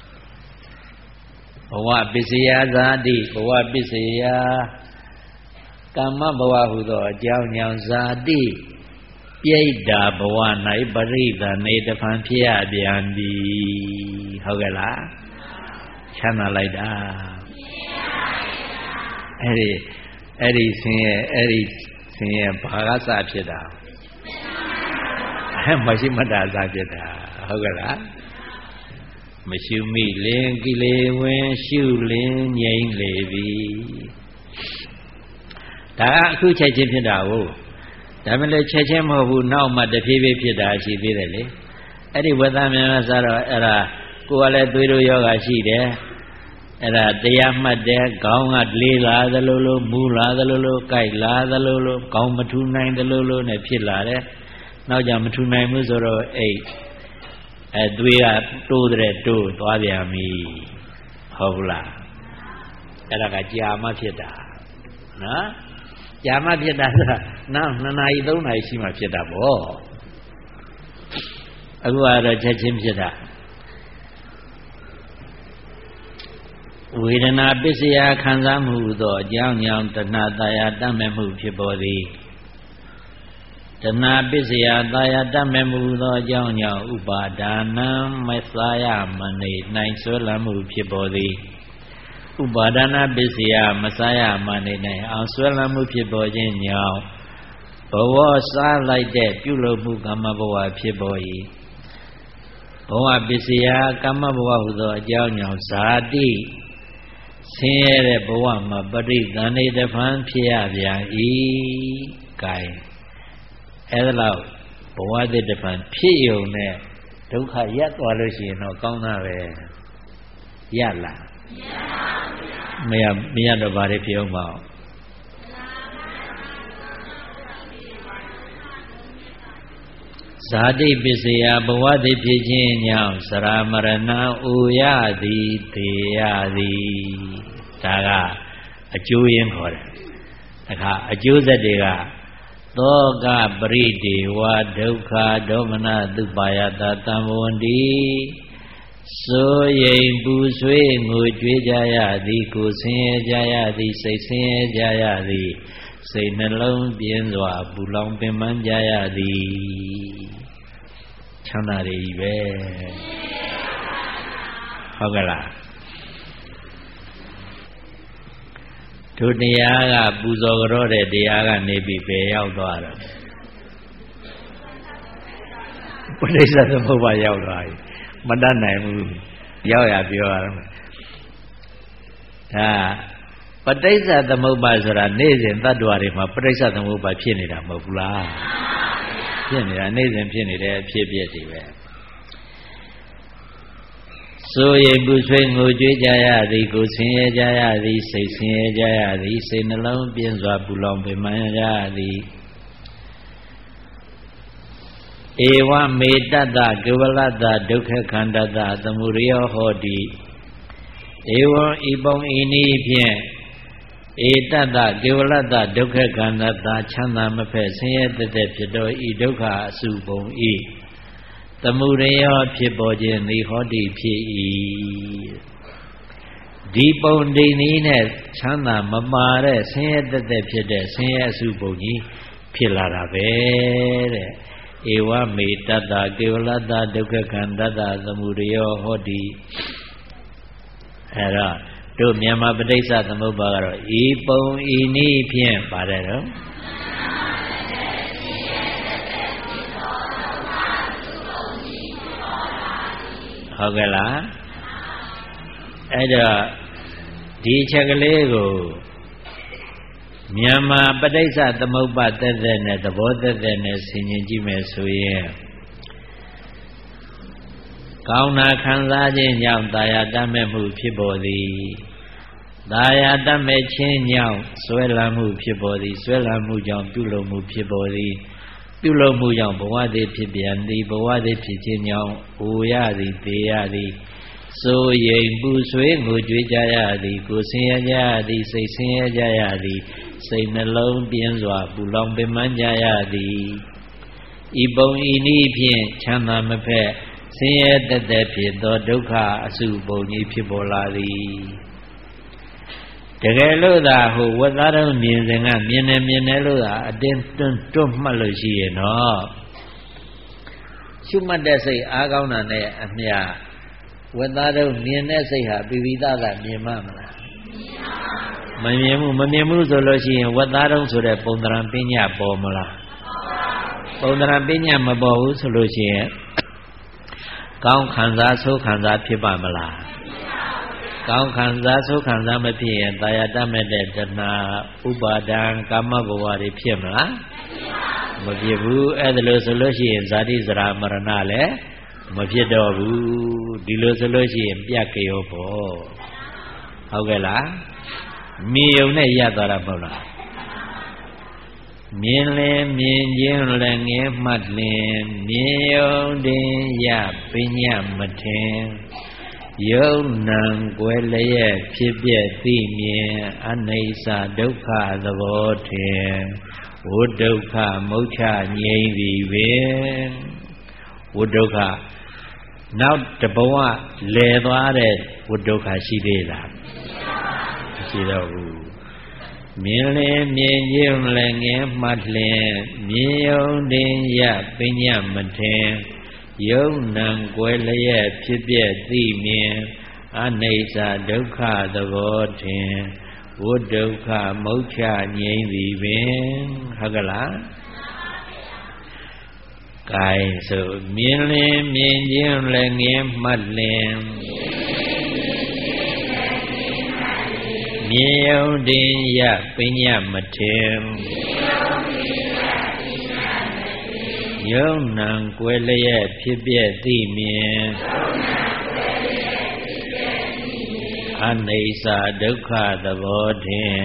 ဘဝပစ္စယဇာတိဘဝပစ္စယကာမဘဝဟုသောအကြောင်းကြောင့်ဇာတိပြိတ္တာဘဝ၌ပရိသနေတဖန်ဖြစ်ရပြန်ပြီဟုတ်ကဲ့လားချမ်းသာလိုက်တာအဲ့ဒီဆင်းရဲဘာကစဖြစ်တာမရှိမတာစဖြစ်တာဟုတ်ကဲ့လားမရှိမိလင်ကိလေဝင်ရှုလင်ငြိမ့်လေပြီဒါကအခုချက်ချင်းဖြစ်တာကိုဒါမှလည်းချက်ချင်းမဟုတ်ဘူးနောက်မှတဖြည်းဖြည်းဖြစ်တာရှိသေးတယ်လေအဲ့ဒီဝတ္တမြန်စားတော့အဲ့ဒါကိုယ်ကလည်းသွေးတို့ယောဂရှိတယ်အဲ့ဒါတရားမှတ်တယ်ခေါင်းကလေးလာသလိုလိုမူလာသလိုလိုကြိုက်လာသလိုလိုခေါင်းမထူနိုင်သလိုလိုနဲ့ဖြစ်လာတယ်နောက်ကြမထူနိုင်ဘူးဆိုတော့သွေးကတိုးတဲ့တိုးသွားပြန်ပြီဟုတ်လားအဲ့ဒါကကြာမှဖြစ်တာနော်ကြာမှဖြစ်တာဆိုနောက်2နာရီ3နာရီရှိမှဖြစ်တာပေါ့အခုကတော့ချက်ချင်းဖြစ်တာဝေဒနာပစ္စယခံစားမှုသောအကြောင်းကြောင့်တဏှာတာယာတတ်မဲ့မှုဖြစ်ပေါ်သည်တဏှာပစ္စယတာယာတတ်မဲ့မှုသောအကြောင်းကြောင့်ဥပါဒါနံမသာယမနေနိုင်ဆွဲလမ်းမှုဖြစ်ပေါ်သည်ဥပါဒနာပစ္စယမစားရမနေနိုင်အောင်ဆွဲလမ်းမှုဖြစ်ပေါ်ခြင်းကြောင့်ဘဝစားလိုက်တဲ့ပြုလုပ်မှုကာမဘဝဖြစ်ပေါ်၏ဘဝပစ္စယကာမဘဝဟူသောအကြောင်းကြောင့်ဇာတိဆင်းရဲတဲ့ဘဝမှာပရိသန္ဓေတဖန်ဖြစ်ရပြန်၏ကဲအဲ့ဒါလောက်ဘဝတည်းတဖန်ဖြစ်ယုံနဲ့ဒုက္ခရပ်သွားလို့ရှိရင်တော့ကောင်းတာပဲရလားမရတော့ဘာတွေဖြစ်အောင်မအောင်ဇာတိပစ္စယဘဝတည်းဖြစ်ခြင်းကြောင့်သရမရဏဥရသည်သေရသည်ဒါကအကျိုးရင်းခေါ်တယ်အခါအကျိုးဆက်တွေကသောကပရိဒေဝဒုက္ခဒေါမနသုပါယတသံဝန္တိစိုးရိမ်ပူဆွေးငိုကြွေးကြရသည်ကိုယ်ဆင်းရဲကြရသည်စိတ်ဆင်းရဲကြရသည်စိတ်နှလုံးပြင်းစွာပူလောင်ပင်ပန်းကြရသည်ချမ်းသာတွေကြီးပဲဟုတ်ကဲ့လားဒုတရားကပူဇော်ကြောတဲ့တရားကနေပြီးပဲရောက်သွားတော့ပဋိစ္စသမုပ္ပါရောက်သွားပြီမတတ်နိုင်ဘူးရောက်ရပြောရတော့ဒါပဋိစ္စသမုပ္ပါဆိုတာနေ့စဉ်တ attva တွေမှာပဋိစ္စသမုပ္ပါဖြစ်နေတာမဟုတ်ဘူးလားဖြစ်နေတာနေ့စဉ်ဖြစ်နေတဲ့အဖြစ်အပျက်တွေပဲဆိုရင်ပူဆွေးငိုကြွေးကြရသည်ကိုဆင်းရဲကြရသည်စိတ်ဆင်းရဲကြရသည်စိတ်နှလုံးပြင်းစွာပူလောင်ပင်ပန်းကြရသည်ဧဝမေတ္တကေဝလတ္တဒုက္ခခန္တတသမုဒယဟောတိဧဝံဤပုံဤနည်းဖြင့်ဧတတ္တကေဝလတ္တဒုက္ခခန္တတချမ်းသာမဖက်ဆင်းရဲတသက်ဖြစ်သောဤဒုက္ခအစုပုံဤသမုဒယဖြစ်ပေါ်ခြင်းသည်ဟောတိဖြစ်၏ဒီပုံဒီနည်းနဲ့ချမ်းသာမမာတဲ့ဆင်းရဲတသက်ဖြစ်တဲ့ဆင်းရဲအစုပုံကြီးဖြစ်လာတာပဲတဲ့ဧဝမေတ္တကေဝလတ္တဒုက္ခခန္တတသမုဒယဟောတိအဲ့တော့တို့မြန်မာပဋိစ္စသမုပ္ပါကတော့ဤပုံဤနည်းဖြင့်ပါတယ်တော့ဟုတ်ကဲ့လားအဲ့တော့ဒီချက်ကလေးကိုမြန်မာပဋိစ္စသမုပ္ပါသက်သက်နဲ့သဘောသက်သက်နဲ့ဆင်ခြင်ကြည့်မယ်ဆိုရင်ကောင်းတာခံစားခြင်းကြောင့်တာယာတတ်မဲ့မှုဖြစ်ပေါ်သည်တာယာတတ်မဲ့ခြင်းကြောင့်ဆွဲလန်းမှုဖြစ်ပေါ်သည်ဆွဲလန်းမှုကြောင့်ပြုလုပ်မှုဖြစ်ပေါ်သည်ပြုလုပ်မှုကြောင့်ဘဝသည်ဖြစ်ပြန်သည်ဘဝသည်ဖြစ်ခြင်းကြောင့်အိုရသည်သေရသည်ဆိုရင်ပူဆွေးငိုကြွေးကြရသည်ကိုဆင်းရဲကြရသည်စိတ်ဆင်းရဲကြရသည်စိတ်နှလုံးပြင်းစွာပူလောင်ပင်ပန်းကြရသည်ဤပုံဤနည်းဖြင့်ချမ်းသာမဖက်ဆင်းရဲတသက်ဖြစ်သောဒုက္ခအစုပုံကြီးဖြစ်ပေါ်လာသည်တကယ်လို့သာဟိုဝတ်သားတော်မြင်စဉ်ကမြင်တယ်လို့သာအတင်းတွတ်မှတ်လို့ရှိရင်တော့ရှုမှတ်တဲ့စိတ်အားကောင်းတာနဲ့အမျှဝတ်သားတော်မြင်တဲ့စိတ်ဟာပိပိသသာမြင်မှမလားမမြင်ဘူးဆိုလို့ရှိရင်ဝတ်သားတော်ဆိုတဲ့ပုံသဏ္ဍာန်ပညာပေါ်မလားပုံသဏ္ဍာန်ပညာမပေါ်ဘူးဆိုလို့ရှိရင်ကောင်းခံစားဆိုးခံစားဖြစ်ပါမလားကောင်းခံစားဆိုးခံစားမဖြစ်ရင်တာယာတတ်မဲ့တဲ့တဏှာဥပါဒံကာမဘဝတွေဖြစ်မလားမဖြစ်ဘူးအဲ့ဒါလို့ဆိုလို့ရှိရင်ဇာတိဇရာမရဏလည်းမဖြစ်တော့ဘူးဒီလိုဆိုလို့ရှိရင်ပြတ်ကြရောပေါ့ဟုတ်ကဲ့လားမြင်ုံနဲ့ရသွားတာမဟုတ်လားမြင်လင်မြင်ခြင်းလည်းငယ်မှတ်လင်မြင်ယုံတင်ရပညာမထင်ယုံနံကွယ်လျက်ဖြစ်ပြသိမြင်အနိစ္စဒုက္ခသဘောထင်ဝိဒုက္ခမုတ်ချငြိမ့်သည်ပင်ဝိဒုက္ခနောက်တဘဝလဲသွားတဲ့ဝိဒုက္ခရှိသေးလားမရှိတော့ဘူးမြင်လင်မြင်ခြင်းလည်းငယ်မှတ်လင်မြင်ယုံတင်ရပညာမထင်ယုံနံကွယ်လျက်ဖြစ်ပြသိမြင်အနိစ္စဒုက္ခသဘောထင်ဝိဒုက္ခမုတ်ချငြိမ့်သည်ပင်ဟုတ်ကလားကဲဆိုမြင်လင်မြင်ခြင်းလည်းငယ်မှတ်လင်မြင်ယုံတင်ရပညာမထင်ယုံနံကွယ်လျက်ဖြစ်ပြသိမြင်အနိစ္စဒုက္ခသဘောထင်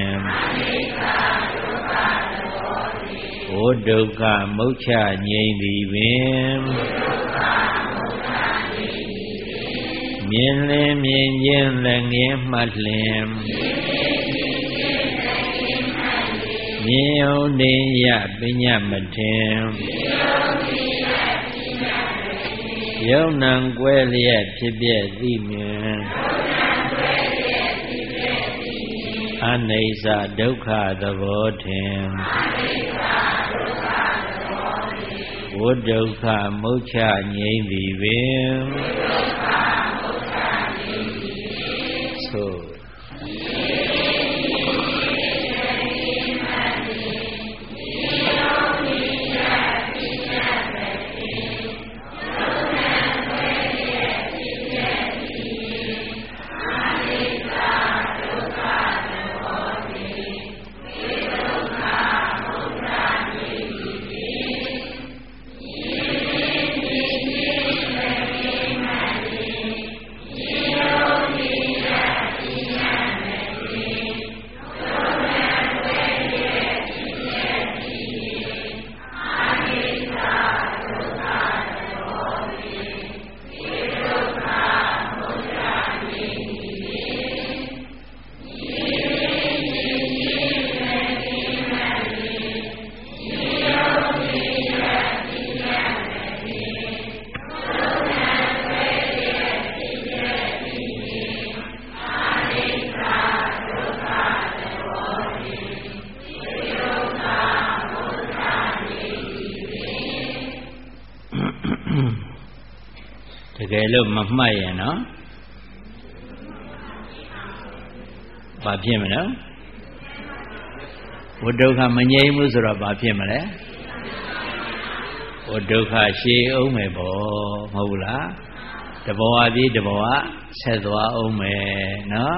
ဝိဒုက္ခမုတ်ချငြိမ့်သည်ပင်မြင်လင်မြင်ခြင်းလည်းငယ်မှတ်လင်မြင်ယုံတင်ရပညာမထင်ယုံနံကွယ်လျက်ဖြစ်ပြသိမြင်အနိစ္စဒုက္ခသဘောထင်ဝိဒုက္ခမုတ်ချငြိမ့်သည်ပင်သို့ကယ်လို့မမှတ်ရင်နော်ဘာဖြစ်မလဲဝိဒုက္ခမငြိမ်းဘူးဆိုတော့ဘာဖြစ်မလဲဝိဒုက္ခရှည်အောင်မယ်ပေါ့မဟုတ်ဘူးလားတဘဝပြီးတဘဝဆက်သွားအောင်မယ်နော်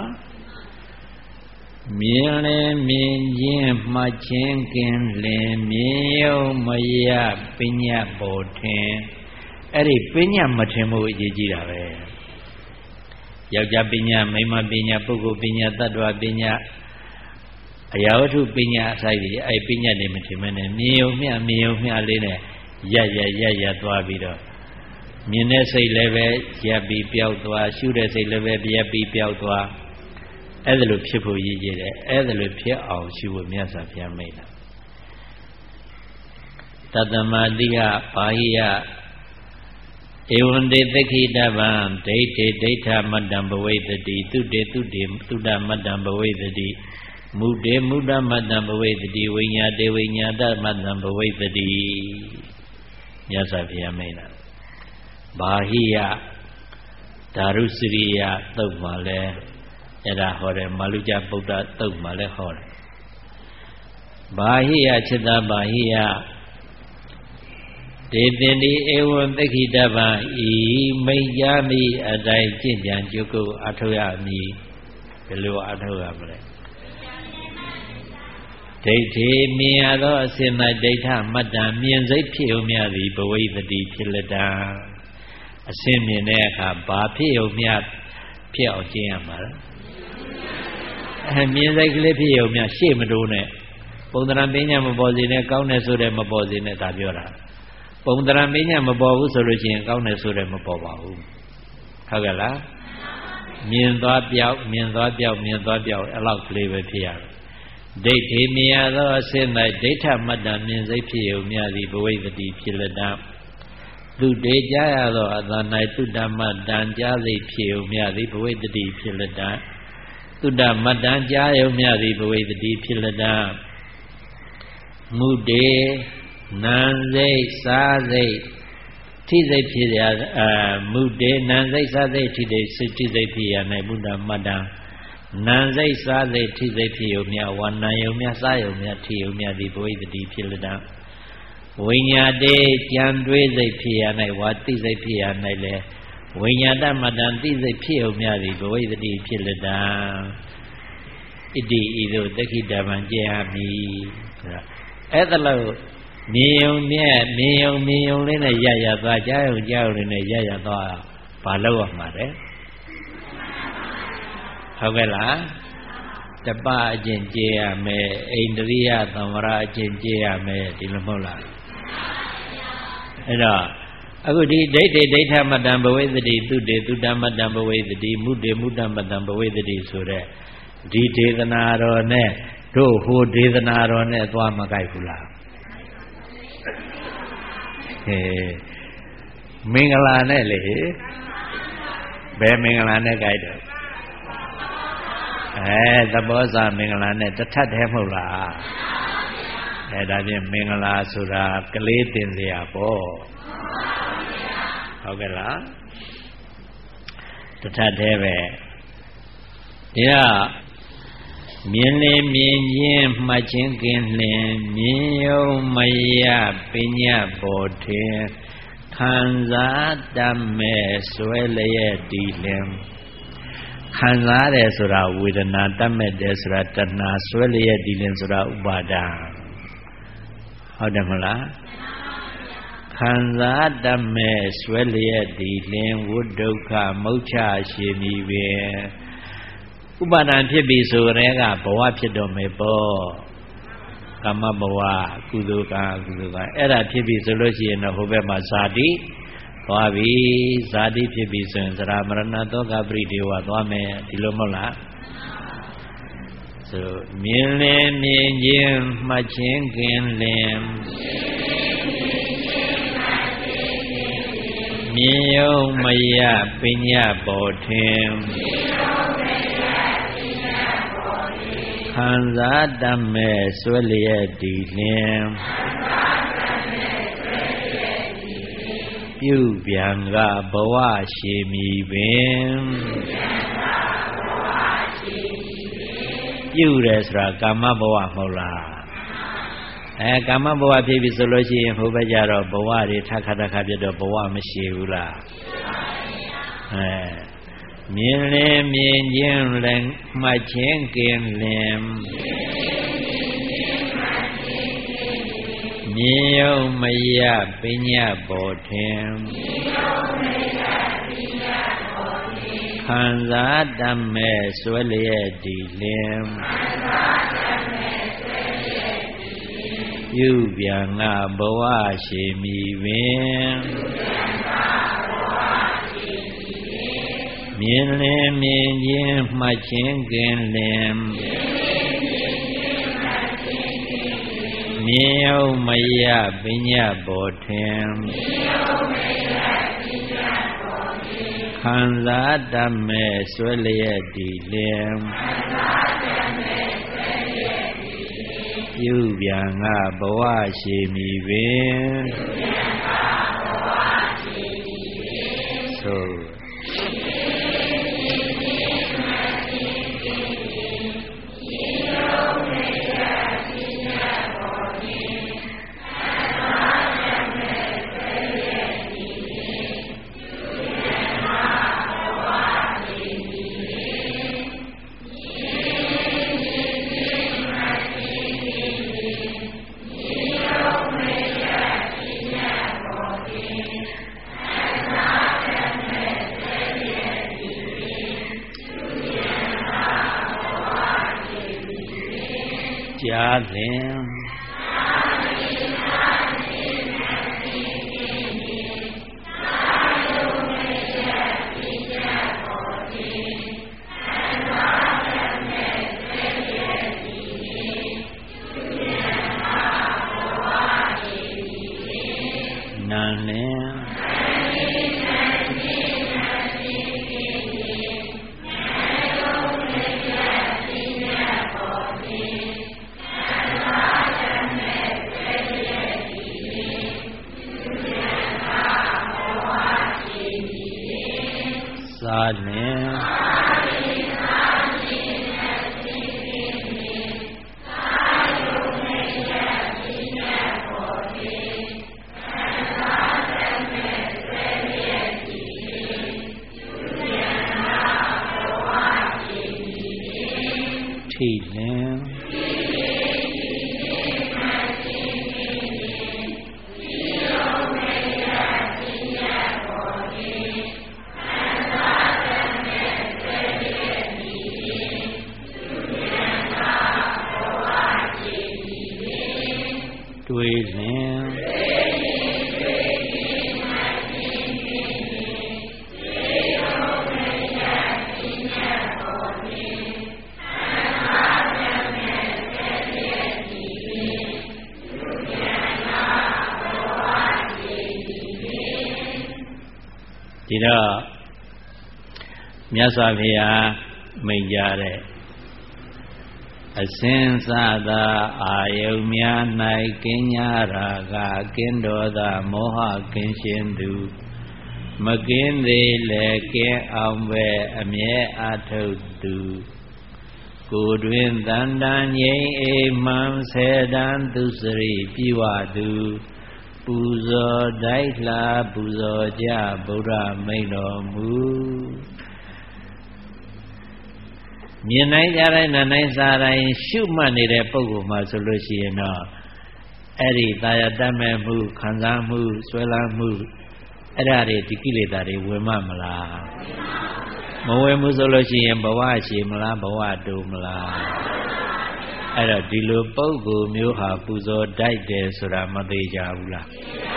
မြင်လဲမြင်ချင်းမှတ်ချင်းကင်းလင်မြင်ယုံမရပညာပေါ်ထင်အဲ့ဒီပညာမထင်မှုအရေးကြီးတာပဲယောက်ျားပညာမိန်းမပညာပုဂ္ဂိုလ်ပညာတ attva ပညာအရာဝတ္ထုပညာအစိုက်တွေအဲ့ပညာတွေမထင်မနဲ့မြင်ယုံမျှလေးနဲ့ရသွားပြီးတော့မြင်တဲ့စိတ်လည်းပဲရပ်ပြီးပျောက်သွားရှုတဲ့စိတ်လည်းပဲရပ်ပြီးပျောက်သွားအဲ့ဒါလိုဖြစ်ဖို့ရည်ကြည်တယ်အဲ့ဒါလိုဖြစ်အောင်ရှုဖို့မြတ်စွာဘုရားမိန့်တာတတ္တမတိယဘာဟိယဧဝံတေသက္ခိတဗံဒိဋ္ဌိဒိဋ္ဌမတ္တံဘဝိတ္တိတုတေသုဒ္ဓမတ္တံဘဝိတ္တိမုတေမုဒ္ဓမတ္တံဘဝိတ္တိဝိညာတေဝိညာတမတ္တံဘဝိတ္တိမြတ်စွာဘုရားမိန့်တာဘာဟိယဓာရုစရိယသုတ်မှာလဲအဲ့ဒါဟောတယ်မာလုကျဗုဒ္ဓသုတ်မှာလဲဟောတယ်ဘာဟိယจิตတဘာဟိယဒေသင်ဒီဧဝံသက္ခိတဗံဤမိတ်ကြမိအတိုင်းကျင့်ကြံကြုတ်ကုတ်အထောက်ရမည်ဘယ်လိုအထောက်ရမလဲဒိဋ္ဌိမြင်ရသောအစင်၌ဒိဋ္ဌမတ္တံမြင်စိတ်ဖြစ်ုံမြသည်ဘဝိတ္တိဖြစ်လက်တံအစင်မြင်တဲ့အခါဘာဖြစ်ုံမြဖြစ်အောင်ကျင့်ရမှာလဲမြင်စိတ်ကလေးဖြစ်ုံမြရှေ့မတိုးနဲ့ပုံသဏ္ဍာန်ပညာမပေါ်စေနဲ့ကောင်းတယ်ဆိုတဲ့မပေါ်စေနဲ့ဒါပြောတာပုံသဏ္ဍာန်ပညာမပေါ်ဘူးဆိုလို့ရှိရင်ကောင်းတယ်ဆိုတဲ့မပေါ်ပါဘူးဟုတ်ကဲ့လားမြင်သွားပြောက်အဲ့လောက်ကလေးပဲဖြစ်ရတယ်ဒိဋ္ဌိမြင်ရသောအစစ်၌ဒိဋ္ဌမတ္တမြင်စိတ်ဖြစ်ုံမြသည်ဘဝိတ္တိဖြစ်လက်တံသူတေကြားရသောအသံ၌သုတ္တမတ္တံကြားစိတ်ဖြစ်ုံမြသည်ဘဝိတ္တိဖြစ်လက်တံသုတ္တမတ္တံကြားယုံမြသည်ဘဝိတ္တိဖြစ်လက်တံမုတေနံစိတ်စားစိတ်ထိစိတ်ဖြစ်ရမုတေနံစိတ်စားစိတ်ထိစိတ်ဖြစ်ရ၌ဘုဒ္ဓမတ္တံနံစိတ်စားစိတ်ထိစိတ်ဖြစ်ယုံမြဝါနံယုံမြစားယုံမြထိယုံမြသည်ဘဝိတ္တိဖြစ်လက်တံဝိညာတေကြံတွေးစိတ်ဖြစ်ရ၌ဝါတိစိတ်ဖြစ်ရ၌လေဝိညာတမတ္တံတိစိတ်ဖြစ်ယုံမြသည်ဘဝိတ္တိဖြစ်လက်တံဣတိဤသို့သက္ခိတဗံကျင့်ရမည်အဲ့ဒါလို့မြင်ယုံလေးနဲ့ရသွားကြားယုံလေးနဲ့ရသွားဘာလို့ရမှာလဲဟုတ်ကဲ့လားတပအကျင့်ကျေးရမယ်အိန္ဒြိယသံဝရအကျင့်ကျေးရမယ်ဒီလိုမဟုတ်လားအဲ့တော့အခုဒီဒိဋ္ဌိဒိဋ္ဌမတ္တံဘဝိတ္တိသုတေသုတ္တမတ္တံဘဝိတ္တိမုတေမုဒ္ဓမတ္တံဘဝိတ္တိဆိုတဲ့ဒီဒေသနာတော်နဲ့တို့ဟိုဒေသနာတော်နဲ့သွားမကိုက်ဘူးလားမင်္ဂလာနဲ့လေဘယ်မင်္ဂလာနဲ့ကိုက်တယ်သဘောစာမင်္ဂလာနဲ့တထပ်တည်းမဟုတ်လားဒါဖြင့်မင်္ဂလာဆိုတာကလေးတင်စရာပေါ့ဟုတ်ကဲ့လားတထပ်တည်းပဲဒီတော့မြင်လေမြင်ချင်းမှတ်ချင်းကင်းလင်မြင်ယုံမရပညာပေါ်ထင်ခံစားတတ်မဲ့ဆွဲလျက်ဒီလင်ခံစားတယ်ဆိုတာဝေဒနာတတ်မဲ့တယ်ဆိုတာတဏှာဆွဲလျက်ဒီလင်ဆိုတာဥပါဒာဟုတ်တယ်မလားခံစားတတ်မဲ့ဆွဲလျက်ဒီလင်ဝိဒုက္ခမုတ်ချရှိမည်ပင်ဥပါဒံဖြစ်ပြီဆိုရဲကဘဝဖြစ်တော့မယ်ပေါ့ကာမဘဝကုသိုလ်ကအဲ့ဒါဖြစ်ပြီဆိုလို့ရှိရင်တော့ဟိုဘက်မှာဇာတိသွားပြီဇာတိဖြစ်ပြီဆိုရင်သရမရဏသောကပရိဒေဝသွားမယ်ဒီလိုမဟုတ်လားဆိုမြင်လင်မြင်ချင်းမှတ်ချင်းကင်းလင်မြင်ယုံမရပညာပေါ်ထင်ခံစားတတ်မဲ့ဆွဲလျက်ဒီလင်ပြုပြန်ကဘဝရှိမည်ပင်ပြုတယ်ဆိုတာကာမဘဝမဟုတ်လားကာမဘဝဖြစ်ပြီဆိုလို့ရှိရင်ဟိုဘက်ကျတော့ဘဝတွေထခါပြတော့ဘဝမရှိဘူးလားမြင်လင်းမြင်ချင်းလည်းမှတ်ချင်းကင်းလင်မြင်ယုံမယပညာပေါ်ထင်ခံစားတတ်မဲ့ဆွဲလျက်ဒီလင်ပြုပြန်ငါဘဝရှိမည်ပင်မြင်လင်းမြင်ချင်းမှတ်ချင်းကင်းလင်မြင်ယုံမယပညာပေါ်ထင်ခံစားတတ်မဲ့ဆွဲလျက်ဒီလင်ပြုပြန်ငါဘဝရှိမည်ပင်သို့ကြားလင်နာလင်သာလင်ထိလင်တွေးလင်ဒီတော့မြတ်စွာဘုရားမိန့်ကြတဲ့အစဉ်စသာအာယုန်များ၌ကင်းညာရာဂကင်းဒေါသမောဟကင်းရှင်းသူမကင်းသေးလေကင်းအောင်ပဲအမြဲအထုတ်သူကိုယ်တွင်တန်တန်ငြိမ်အေးမှန်ဆယ်တန်းသူစရိပြဝသူပူဇော်တိုက်လှပူဇော်ကြဗုဒ္ဓမိန့်တော်မူမြင်နိုင်ကြတဲ့နာနိုင်စားတိုင်းရှုမှတ်နေတဲ့ပုဂ္ဂိုလ်မှာဆိုလို့ရှိရင်တော့အဲ့ဒီတာယာတတ်မဲ့မှုခံစားမှုဆွဲလန်းမှုအဲ့ဒါတွေဒီကိလေသာတွေဝင်မှမလားမဝင်ဘူးဆိုလို့ရှိရင်ဘဝရှိမလားဘဝတူမလားအဲ့တော့ဒီလိုပုဂ္ဂိုလ်မျိုးဟာပူဇော်တိုက်တယ်ဆိုတာမသိကြဘူးလား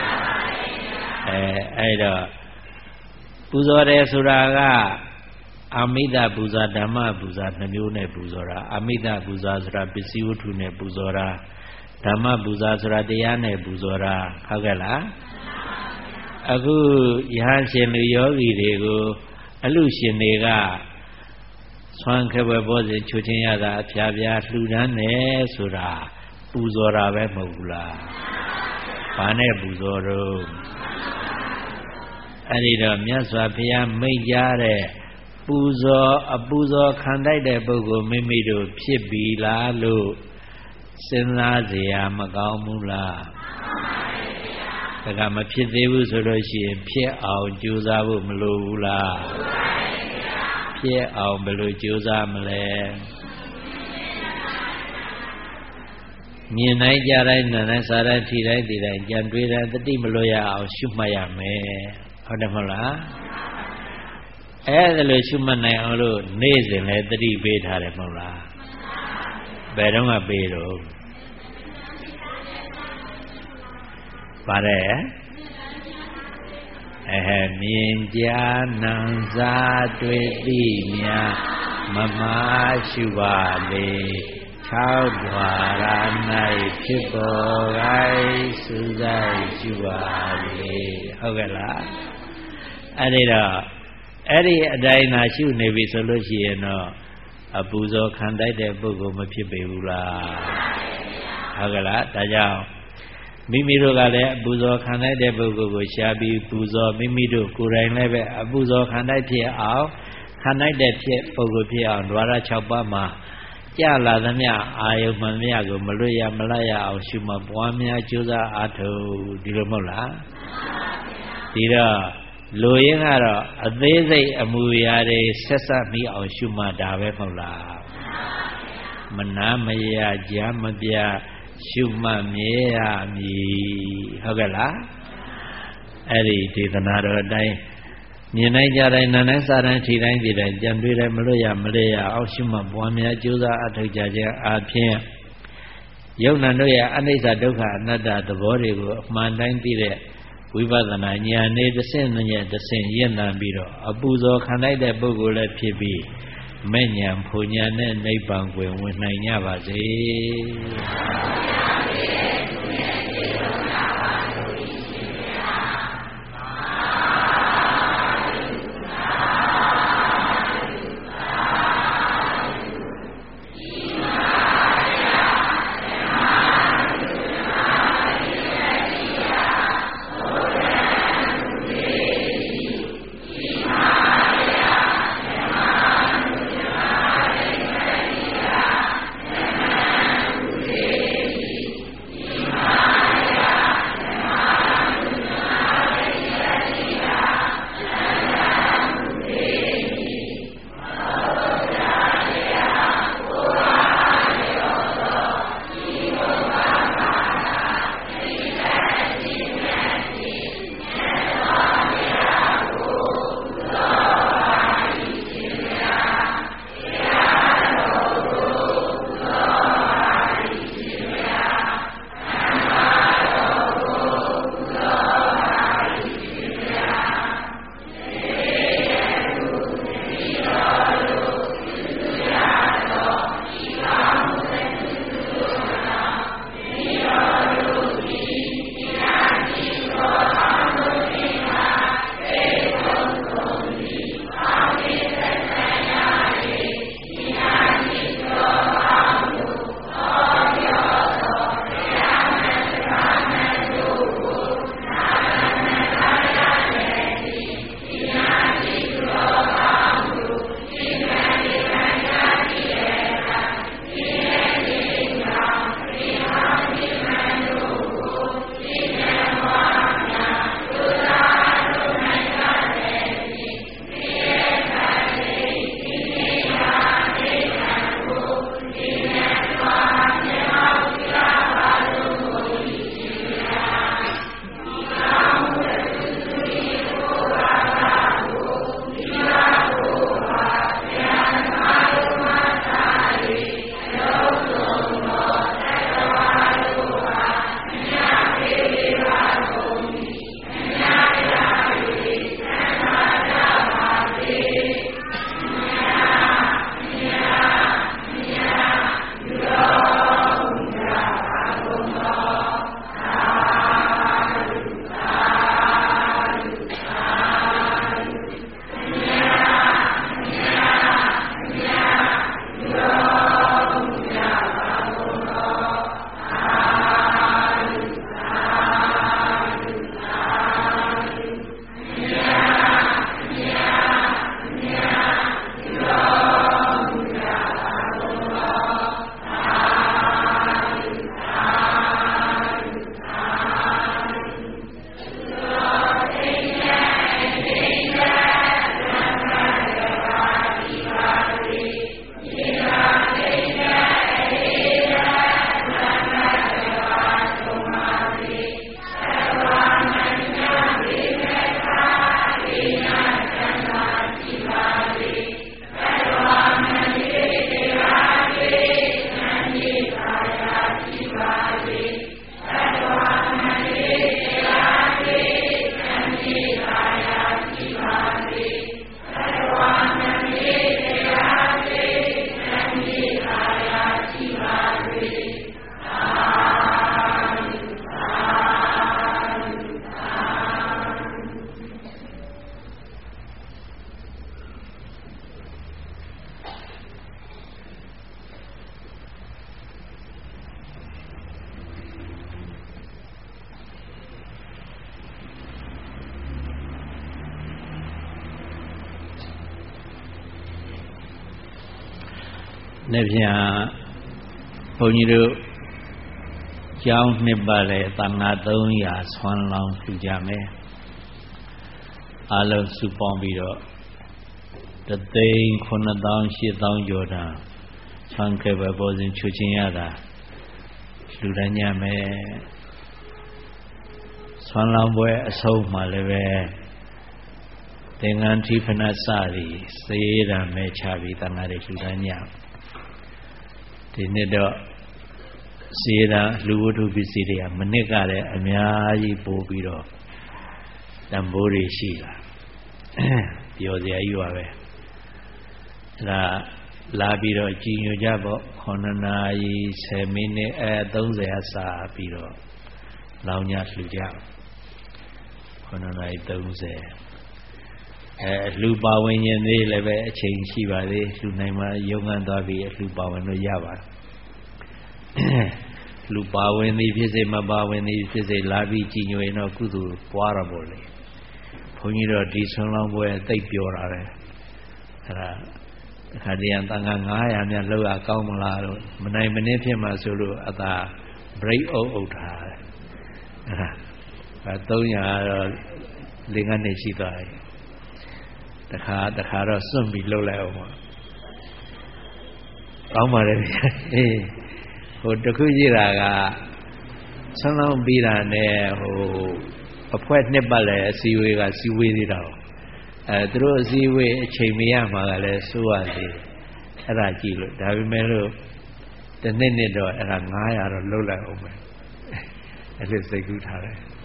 အဲ့တော့ပူဇော်တယ်ဆိုတာကအမိတပူဇာဓမ္မပူဇာနှမျိုးနဲ့ပူဇော်တာအမိတပူဇာဆိုတာပစ္စည်းဝတ္ထုနဲ့ပူဇော်တာဓမ္မပူဇာဆိုတာတရားနဲ့ပူဇော်တာဟုတ်ကဲ့လားအခုယဟန်ရှင်လူယောဂီတွေကိုအလူရှင်တွေကဆွမ်းခဲပွဲဘောဇဉ်ချူချင်းရတာအဖျားပြားလှူဒန်းတယ်ဆိုတာပူဇော်တာပဲမဟုတ်ဘူးလားဘာနဲ့ပူဇော်တော့အဲ့ဒီတော့မြတ်စွာဘုရားမိန့်ကြားတဲ့အပူဇော်ခံတိုက်တဲ့ပုဂ္ဂိုလ်မိမိတို့ဖြစ်ပြီလားလို့စဉ်းစားเสียမကောင်းဘူးလားဒါကမဖြစ်သေးဘူးဆိုလို့ရှိရင်ဖြစ်အောင်ကြိုးစားဖို့မလိုဘူးလားဖြစ်အောင်ဘယ်လိုကြိုးစားမလဲမြင်တိုင်းကြားတိုင်းနားတိုင်းစားတိုင်းထိတိုင်းသိတိုင်းကြံတွေးတိုင်းတတိမလွတ်ရအောင်ရှုမှတ်ရမယ်ဟုတ်တယ်မဟုတ်လားအဲ့ဒါလို့ရှုမှတ်နိုင်အောင်လို့နေ့စဉ်လည်းတတိပေးထားတယ်မဟုတ်လားဘယ်တော့မှပေးတော့ပါတယ်မြင်ကြားနာစားတွေ့သိများမမရှိပါလေ6 द्वार၌ဖြစ်ပေါ်ကိုင်းစူးစိုက်ရှိပါလေဟုတ်ကဲ့လားအဲ့ဒီတော့အဲ့ဒီအတိုင်းသာရှုနေပြီဆိုလို့ရှိရင်တော့အပူဇော်ခံတိုက်တဲ့ပုဂ္ဂိုလ်မဖြစ်ပေဘူးလားဟုတ်ကဲ့လားဒါကြောင့်မိမိတို့ကလည်းအပူဇော်ခံတိုက်တဲ့ပုဂ္ဂိုလ်ကိုရှားပြီးပူဇော်မိမိတို့ကိုယ်တိုင်လည်းပဲအပူဇော်ခံတိုက်ဖြစ်အောင်ခံတိုက်တဲ့ပုဂ္ဂိုလ်ဖြစ်အောင်ဓဝရ6ပါးမှာကြာလာသမျှအာယုမှန်မြတ်ကိုမလွတ်ရမလတ်ရအောင်ရှုမှတ်ပွားများကြိုးစားအားထုတ်ဒီလိုမဟုတ်လားဒီတော့လူရင်းကတော့အသေးစိတ်အမူအရာတွေဆက်ဆက်မိအောင်ရှုမှတ်တာပဲမဟုတ်လားမနာမရကြားမပြရှုမှတ်မြဲရမည်ဟုတ်ကဲ့လားအဲ့ဒီဒေသနာတော်အတိုင်းမြင်တိုင်းကြားတိုင်းနားတိုင်းစားတိုင်းထိတိုင်းသိတိုင်းကြံတွေးတိုင်းမလွတ်ရမလဲရအောက်ရှုမှတ်ပွားများကြိုးစားအထောက်ကြခြင်းအပြင်ယုံနာတို့ရဲ့အနိစ္စဒုက္ခအနတ္တသဘောတွေကိုအမှန်တိုင်းသိတဲ့ဝိပဿနာဉာဏ်နဲ့တစ်ဆင့်နဲ့တစ်ဆင့်ရင့်တန်ပြီးတော့အပူဇော်ခံလိုက်တဲ့ပုဂ္ဂိုလ်လည်းဖြစ်ပြီးမဲ့ဉာဏ်ဖူဉာဏ်နဲ့နိဗ္ဗာန်ကိုဝင်နိုင်ကြပါစေနေ့ပြန်ဘုန်းကြီးတို့ကျောင်းနှစ်ပတ်လေသံဃာ300ဆွမ်းလောင်းထူကြမယ်အားလုံးစုပေါင်းပြီးတော့3,980,000ကျော်တာဆွမ်းခဲ့ပဲပေါ်စဉ်ချွချင်းရတာလူတိုင်းညမယ်ဆွမ်းလောင်းပွဲအဆုံးမှလည်းပဲသင်္ကန်းထိဖနစရီစေရံမဲချပြီးတန်ဃာတွေလူတိုင်းညဒီနေ့တော့စေရံလူဝတ္ထုပစ္စည်းတွေကမနစ်ကလည်းအများကြီးပို့ပြီးတော့တန်ဖိုးတွေရှိလာပြောစရာကြီးပါပဲအဲ့ဒါလာပြီးတော့ကြည်ညိုကြပေါ့9နာရီ10မိနစ်30အစာပြီးတော့လောင်းညလှူကြ9နာရီ30လှူပါဝင်ရင်သေးလည်းပဲအချိန်ရှိပါသေးလှူနိုင်မှရုံးကန်သွားပြီးလှူပါဝင်လို့ရပါလှူပါဝင်သည်ဖြစ်စေမပါဝင်သည်ဖြစ်စေလာပြီးကြည်ညိုရင်တော့ကုသိုလ်ပွားရပါလေဘုန်းကြီးတို့ဒီဆွမ်းလောင်းပွဲသိပ်ပြောတာလေအဲ့ဒါအခါတည်းကတန်ခါ900မြတ်လောက်ရကောင်းမလားလို့မနိုင်မနှင်းဖြစ်မှဆိုလို့အသာ break အုပ်ထားတယ်အဲ့ဒါ300တော့5နှစ်ရှိသွားတယ်တခါတော့စွန့်ပြီးလှုပ်လိုက်အောင်ပါကောင်းပါလေအေးဟိုတခုကြည့်တာကဆွမ်းလောင်းပြီးတာနဲ့ဟိုအဖွဲ့နှစ်ပတ်လည်းအစည်းအဝေးကစည်းဝေးသေးတာသူတို့အစည်းအဝေးအချိန်မရမှာကလည်းစိုးရသေးအဲ့ဒါကြည့်လို့ဒါပေမဲ့လို့တစ်နှစ်တော့အဲ့ဒါ900တော့လှုပ်လိုက်အောင်ပဲအဲ့လိုစိတ်ကူးထားတယ်